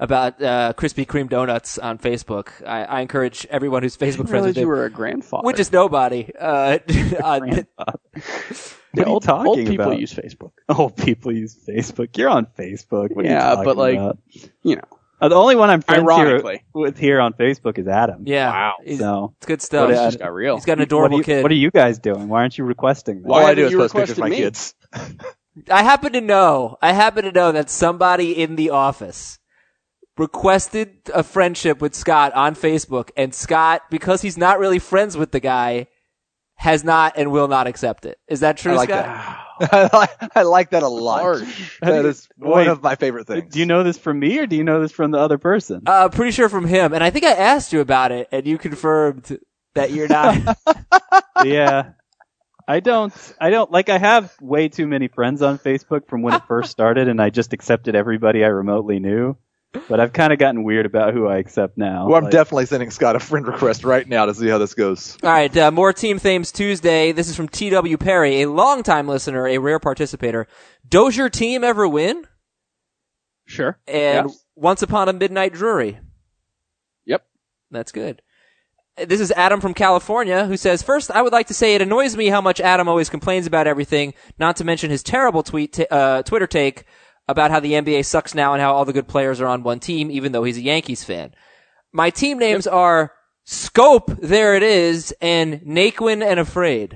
about uh, Krispy Kreme donuts on Facebook. I, I encourage everyone who's Facebook I didn't friends with realize you him, were a grandfather. which is nobody. Uh, on, What Yeah, are you old, talking old people about? use Facebook. Old people use Facebook. You're on Facebook. What are Yeah, you talking but, like, about? You know, Uh, the only one I'm friends here ironically. with here on Facebook is Adam. yeah, Wow. he's- So it's good stuff. What, it uh, just got real. He's got an what adorable are, you, kid. what are you guys doing? Why aren't you requesting that? Why All I haven't do is you post pictures of my requested me? kids. I happen to know. I happen to know that somebody in the office requested a friendship with Scott on Facebook, and Scott, because he's not really friends with the guy, has not and will not accept it. Is that true, I like Scott? that. I like- I like that a lot. Harsh. That is one Wait, of my favorite things. Do you know this from me or do you know this from the other person? Uh, pretty sure from him, and I think I asked you about it, and you confirmed that you're not. Yeah. I don't, I don't, like I have way too many friends on Facebook from when it first started and I just accepted everybody I remotely knew. But I've kind of gotten weird about who I accept now. Well, I'm Like, definitely sending Scott a friend request right now to see how this goes. All right, uh, more Team Themes Tuesday. This is from T W Perry, a longtime listener, a rare participator. Does your team ever win? Sure. And Yes. Once Upon a Midnight Drury. Yep. That's good. This is Adam from California, who says, first, I would like to say it annoys me how much Adam always complains about everything, not to mention his terrible tweet, t- uh, Twitter take about how the N B A sucks now and how all the good players are on one team, even though he's a Yankees fan. My team names are Scope, there it is, and Naquin and Afraid.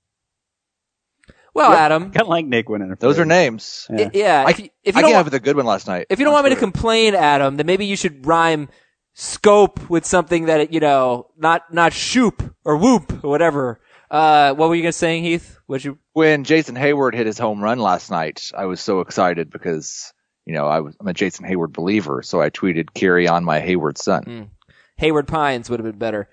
Well, Adam, I kind of like Nick winning. Those are names. Yeah. i- yeah, I, if you, if you I don't came want, up with a good one last night. if you don't on want me to Twitter. complain, Adam, then maybe you should rhyme scope with something that, you know, not, not shoop or whoop or whatever. Uh, what were you guys saying, Heath? What'd you, When Jason Hayward hit his home run last night, I was so excited because, you know, I was, I'm a Jason Hayward believer, so I tweeted, carry on my Hayward son. Hayward Pines would have been better.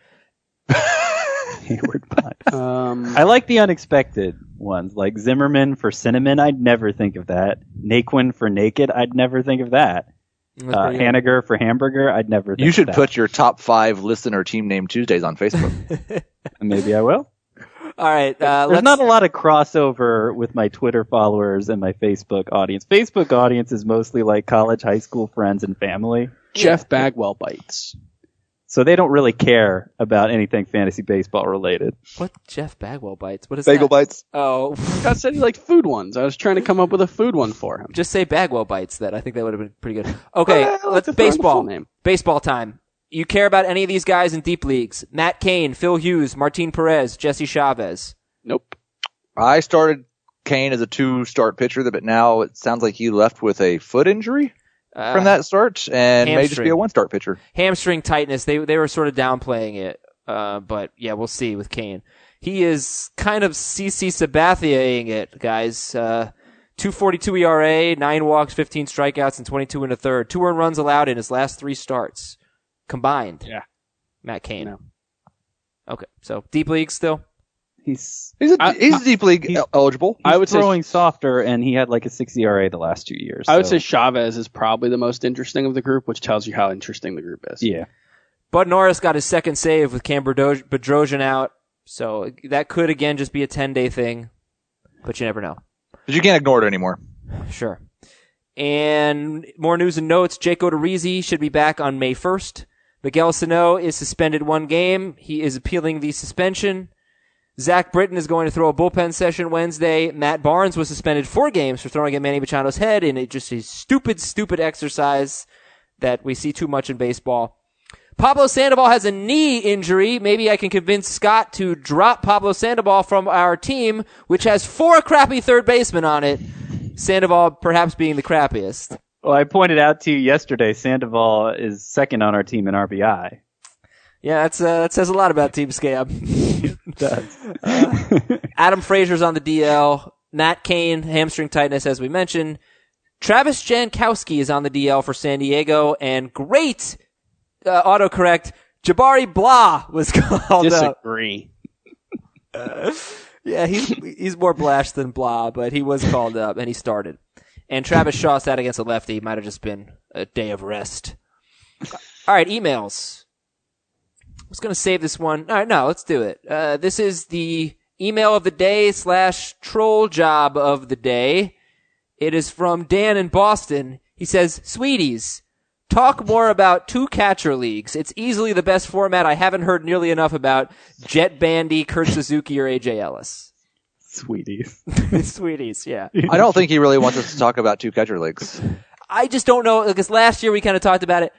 Hayward Pines. Um, I like the unexpected ones, like Zimmerman for cinnamon. I'd never think of that. Naquin for naked. I'd never think of that. That's Uh, pretty good. Haniger for hamburger. I'd never. Think You should of that. put your top five listener team name Tuesdays on Facebook. Maybe I will. All right. Uh, There's let's, not a lot of crossover with my Twitter followers and my Facebook audience. Facebook audience is mostly like college, high school friends and family. Jeff Bagwell bites. So they don't really care about anything fantasy baseball related. what Jeff Bagwell bites? What is Bagel that? bites. Oh, Scott said he liked food ones. I was trying to come up with a food one for him. just say Bagwell bites. Then I think that would have been pretty good. Okay, Well, let's to throw in the baseball. full name. Baseball time. You care about any of these guys in deep leagues? Matt Cain, Phil Hughes, Martin Perez, Jesse Chavez. Nope. I started Kane as a two-start pitcher, but now it sounds like he left with a foot injury Uh, from that start, and may just hamstring. be a one-start pitcher. hamstring tightness. They they were sort of downplaying it, uh, but yeah, we'll see with Kane. He is kind of C C Sabathia-ing it, guys. Uh, two forty-two E R A, nine walks, fifteen strikeouts, and twenty-two and a third. Two earned runs allowed in his last three starts combined. Yeah. Matt Cain. No. Okay, so deep league still. He's He's a, I- he's deep league he's- eligible. I would say- throwing softer, and he had like a six E R A the last two years. I would so- say Chavez is probably the most interesting of the group, which tells you how interesting the group is. yeah. Bud Norris got his second save with Cam Bedro- Bedrosian out, so that could again just be a ten-day thing, but you never know. But you can't ignore it anymore. Sure. And more news and notes. Jake Odorizzi should be back on May first. Miguel Sano is suspended one game. He is appealing the suspension. Zach Britton is going to throw a bullpen session Wednesday. Matt Barnes was suspended four games for throwing at Manny Machano's head in a, just a stupid, stupid exercise that we see too much in baseball. Pablo Sandoval has a knee injury. Maybe I can convince Scott to drop Pablo Sandoval from our team, which has four crappy third basemen on it. Sandoval perhaps being the crappiest. Well, I pointed out to you yesterday, Sandoval is second on our team in R B I. Yeah, that's, uh, that says a lot about Team Scab. It does. Adam Frazier's on the D L. Matt Cain, hamstring tightness, as we mentioned. Travis Jankowski is on the D L for San Diego. And great uh, autocorrect, Jabari Blah was called up. Disagree. Yeah, he's he's more Blash than Blah, but he was called up, and he started. And Travis Shaw sat against a lefty. Might have just been a day of rest. All right, emails. I was going to save this one. All right, no, let's do it. Uh, this is the email of the day slash troll job of the day. It is from Dan in Boston. He says, Sweeties, Talk more about two catcher leagues. It's easily the best format I haven't heard nearly enough about. Jet Bandy, Kurt Suzuki, or A J Ellis. Sweeties. Sweeties, yeah. I don't think he really wants us to talk about two catcher leagues. I just don't know, because last year we kind of talked about it.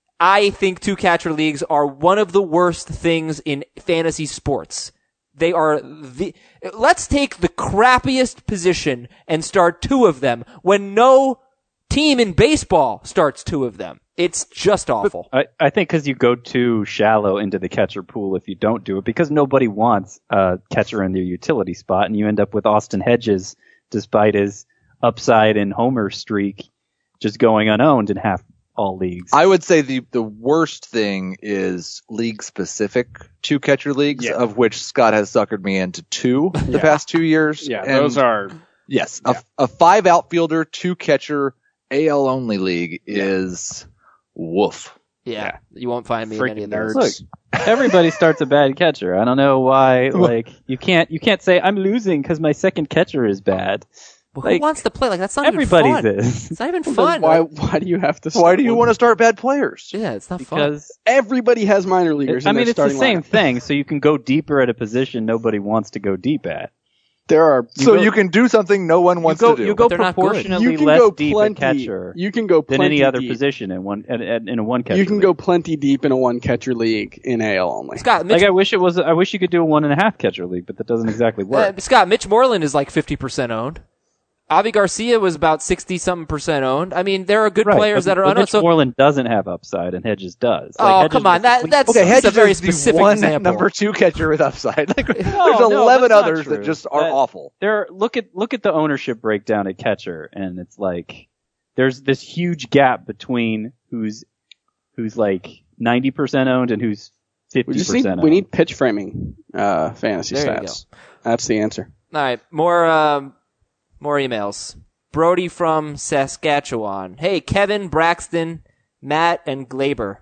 I think two catcher leagues are one of the worst things in fantasy sports. They are the, let's take the crappiest position and start two of them when no team in baseball starts two of them. It's just awful. I, I think because you go too shallow into the catcher pool if you don't do it, because nobody wants a catcher in their utility spot, and you end up with Austin Hedges, despite his upside and homer streak, just going unowned in half all leagues. I would say the, the worst thing is league-specific two catcher leagues, Yeah. of which Scott has suckered me into two the Yeah. past two years. Yeah, And those are. yes, yeah. a, a five outfielder, two catcher A L only league is woof. Yeah, Yeah. you won't find me in any Freaking of those. nerds. Look, everybody starts a bad catcher. I don't know why. Like you can't you can't say I'm losing because my second catcher is bad. Well, Like, who wants to play? Like, that's not Everybody's even fun. is It's not even Then fun. Why? Why do you have to? Why do you want to start bad players? Yeah, it's not fun. because Everybody has minor leaguers. I in mean their it's the starting same lineup. thing. So you can go deeper at a position nobody wants to go deep at. There are. So go- you can do something no one wants you go to do. you go they're not good. proportionately You can less go deep plenty. at catcher You can go than plenty any other deep. position in one at, at, in a one catcher. You can league. go plenty deep in a one catcher league in A L only. Scott, Mitch, Like I wish it was. I wish you could do a one and a half catcher league, but that doesn't exactly work. uh, Scott, Mitch Moreland is like fifty percent owned. Avi Garcia was about sixty something percent owned. I mean, there are good Right, players but- that are but unowned. Mitch So, Moreland doesn't have upside, and Hedges does. oh, Like, Hedges come on. was a That, complete- that's, Okay, that's Hedges a very is the specific one example. number two catcher with upside. Like, there's no, eleven that's not others that true. just are That- awful. There, look at look at the ownership breakdown at catcher, and it's like there's this huge gap between who's who's like ninety percent owned and who's fifty We just percent need owned. we need pitch framing uh, fantasy There you stats. That's the answer. All right, more um, more emails. Brody from Saskatchewan. Hey, Kevin, Braxton, Matt, and Glaber.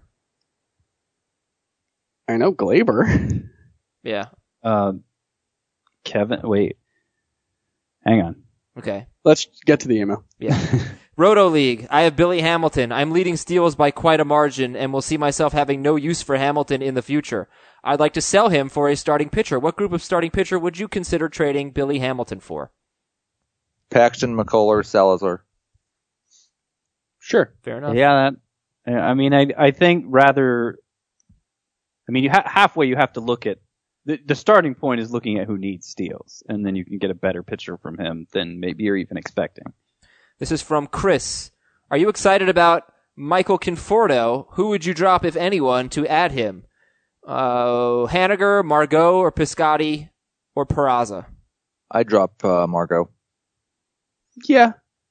I know Glaber. Yeah. Um, Kevin, wait, hang on. Okay. Let's get to the email. Yeah. Roto League. I have Billy Hamilton. I'm leading steals by quite a margin and will see myself having no use for Hamilton in the future. I'd like to sell him for a starting pitcher. What group of starting pitcher would you consider trading Billy Hamilton for? Paxton, McCuller, Salazar. Sure. Fair enough. Yeah, that, I mean, I I think rather. I mean, you ha- halfway you have to look at the, the starting point is looking at who needs steals, and then you can get a better pitcher from him than maybe you're even expecting. This is from Chris. Are you excited about Michael Conforto? Who would you drop, if anyone, to add him? Uh, Haniger, Margot, or Piscotti, or Peraza? I drop uh, Margot. Yeah.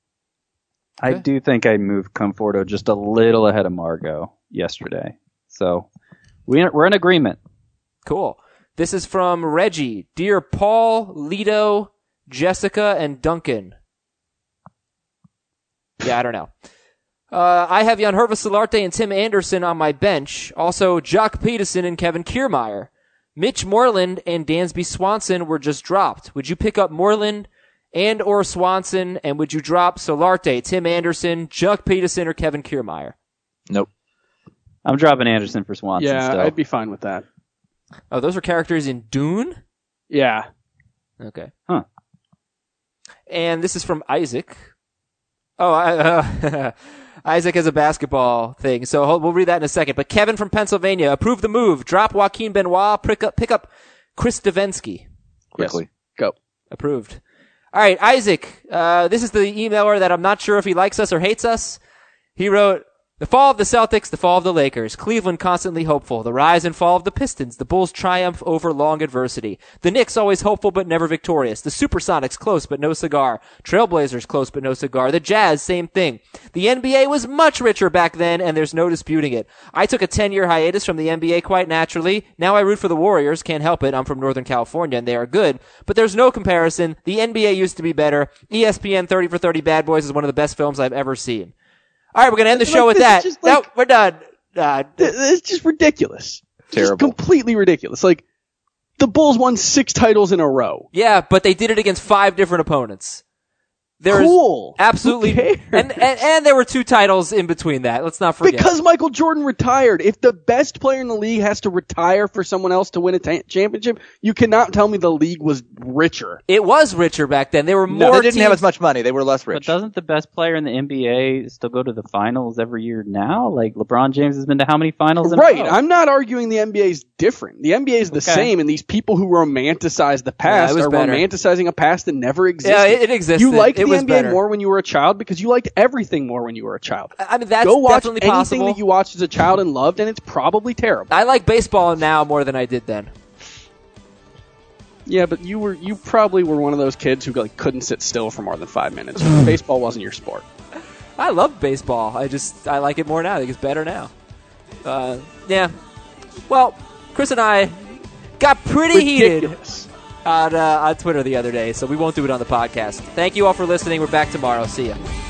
I Okay. do think I moved Conforto just a little ahead of Margot yesterday, so we we're in agreement. Cool. This is from Reggie. Dear Paul, Lido, Jessica, and Duncan. Yeah, I don't know. Uh, I have Jan Hervé Solarte and Tim Anderson on my bench. Also, Jock Peterson and Kevin Kiermaier. Mitch Moreland and Dansby Swanson were just dropped. Would you pick up Moreland and or Swanson, and would you drop Solarte, Tim Anderson, Jock Peterson, or Kevin Kiermaier? Nope. I'm dropping Anderson for Swanson Yeah, still. I'd be fine with that. Oh, those are characters in Dune? Yeah. Okay. Huh. And this is from Isaac. Oh, I, uh, Isaac has a basketball thing, so hold, we'll read that in a second. But Kevin from Pennsylvania, approve the move. Drop Joaquin Benoit, pick up, pick up Chris Davensky. Quickly. Go. Approved. All right, Isaac, uh, this is the emailer that I'm not sure if he likes us or hates us. He wrote, the fall of the Celtics, the fall of the Lakers, Cleveland constantly hopeful, the rise and fall of the Pistons, the Bulls triumph over long adversity, the Knicks always hopeful but never victorious, the Supersonics close but no cigar, Trailblazers close but no cigar, the Jazz, same thing. The N B A was much richer back then and there's no disputing it. I took a ten-year hiatus from the N B A quite naturally. Now I root for the Warriors, can't help it, I'm from Northern California and they are good, but there's no comparison. The N B A used to be better. E S P N thirty for thirty Bad Boys is one of the best films I've ever seen. All right, we're going to end the Like, show with this is that. just No, like- we're done. Uh, Th- It's just ridiculous. Terrible. Just completely ridiculous. Like, the Bulls won six titles in a row. yeah, but they did it against five different opponents. There's cool. absolutely, Who cares? and, and and there were two titles in between that. Let's not forget. Because Michael Jordan retired. If the best player in the league has to retire for someone else to win a ta- championship, you cannot tell me the league was richer. It was richer back then. There were No, more. they didn't teams. have as much money. They were less But rich. doesn't the best player in the N B A still go to the finals every year now? Like LeBron James has been to how many finals in Right. a row? I'm not arguing the N B A is different. The N B A is the Okay. same, and these people who romanticize the past Yeah, it was are better. romanticizing a past that never existed. Yeah, it, it existed. You liked it the was N B A better. more when you were a child because you liked everything more when you were a child. I mean, that's Go watch definitely anything possible. that you watched as a child and loved, and it's probably terrible. I like baseball now more than I did then. Yeah, but you were you probably were one of those kids who like couldn't sit still for more than five minutes. Baseball wasn't your sport. I love baseball. I just I like it more now. I think it's better now. Uh, yeah. Well, Chris and I got pretty heated Ridiculous. on uh, on Twitter the other day, so we won't do it on the podcast. Thank you all for listening. We're back tomorrow. See ya.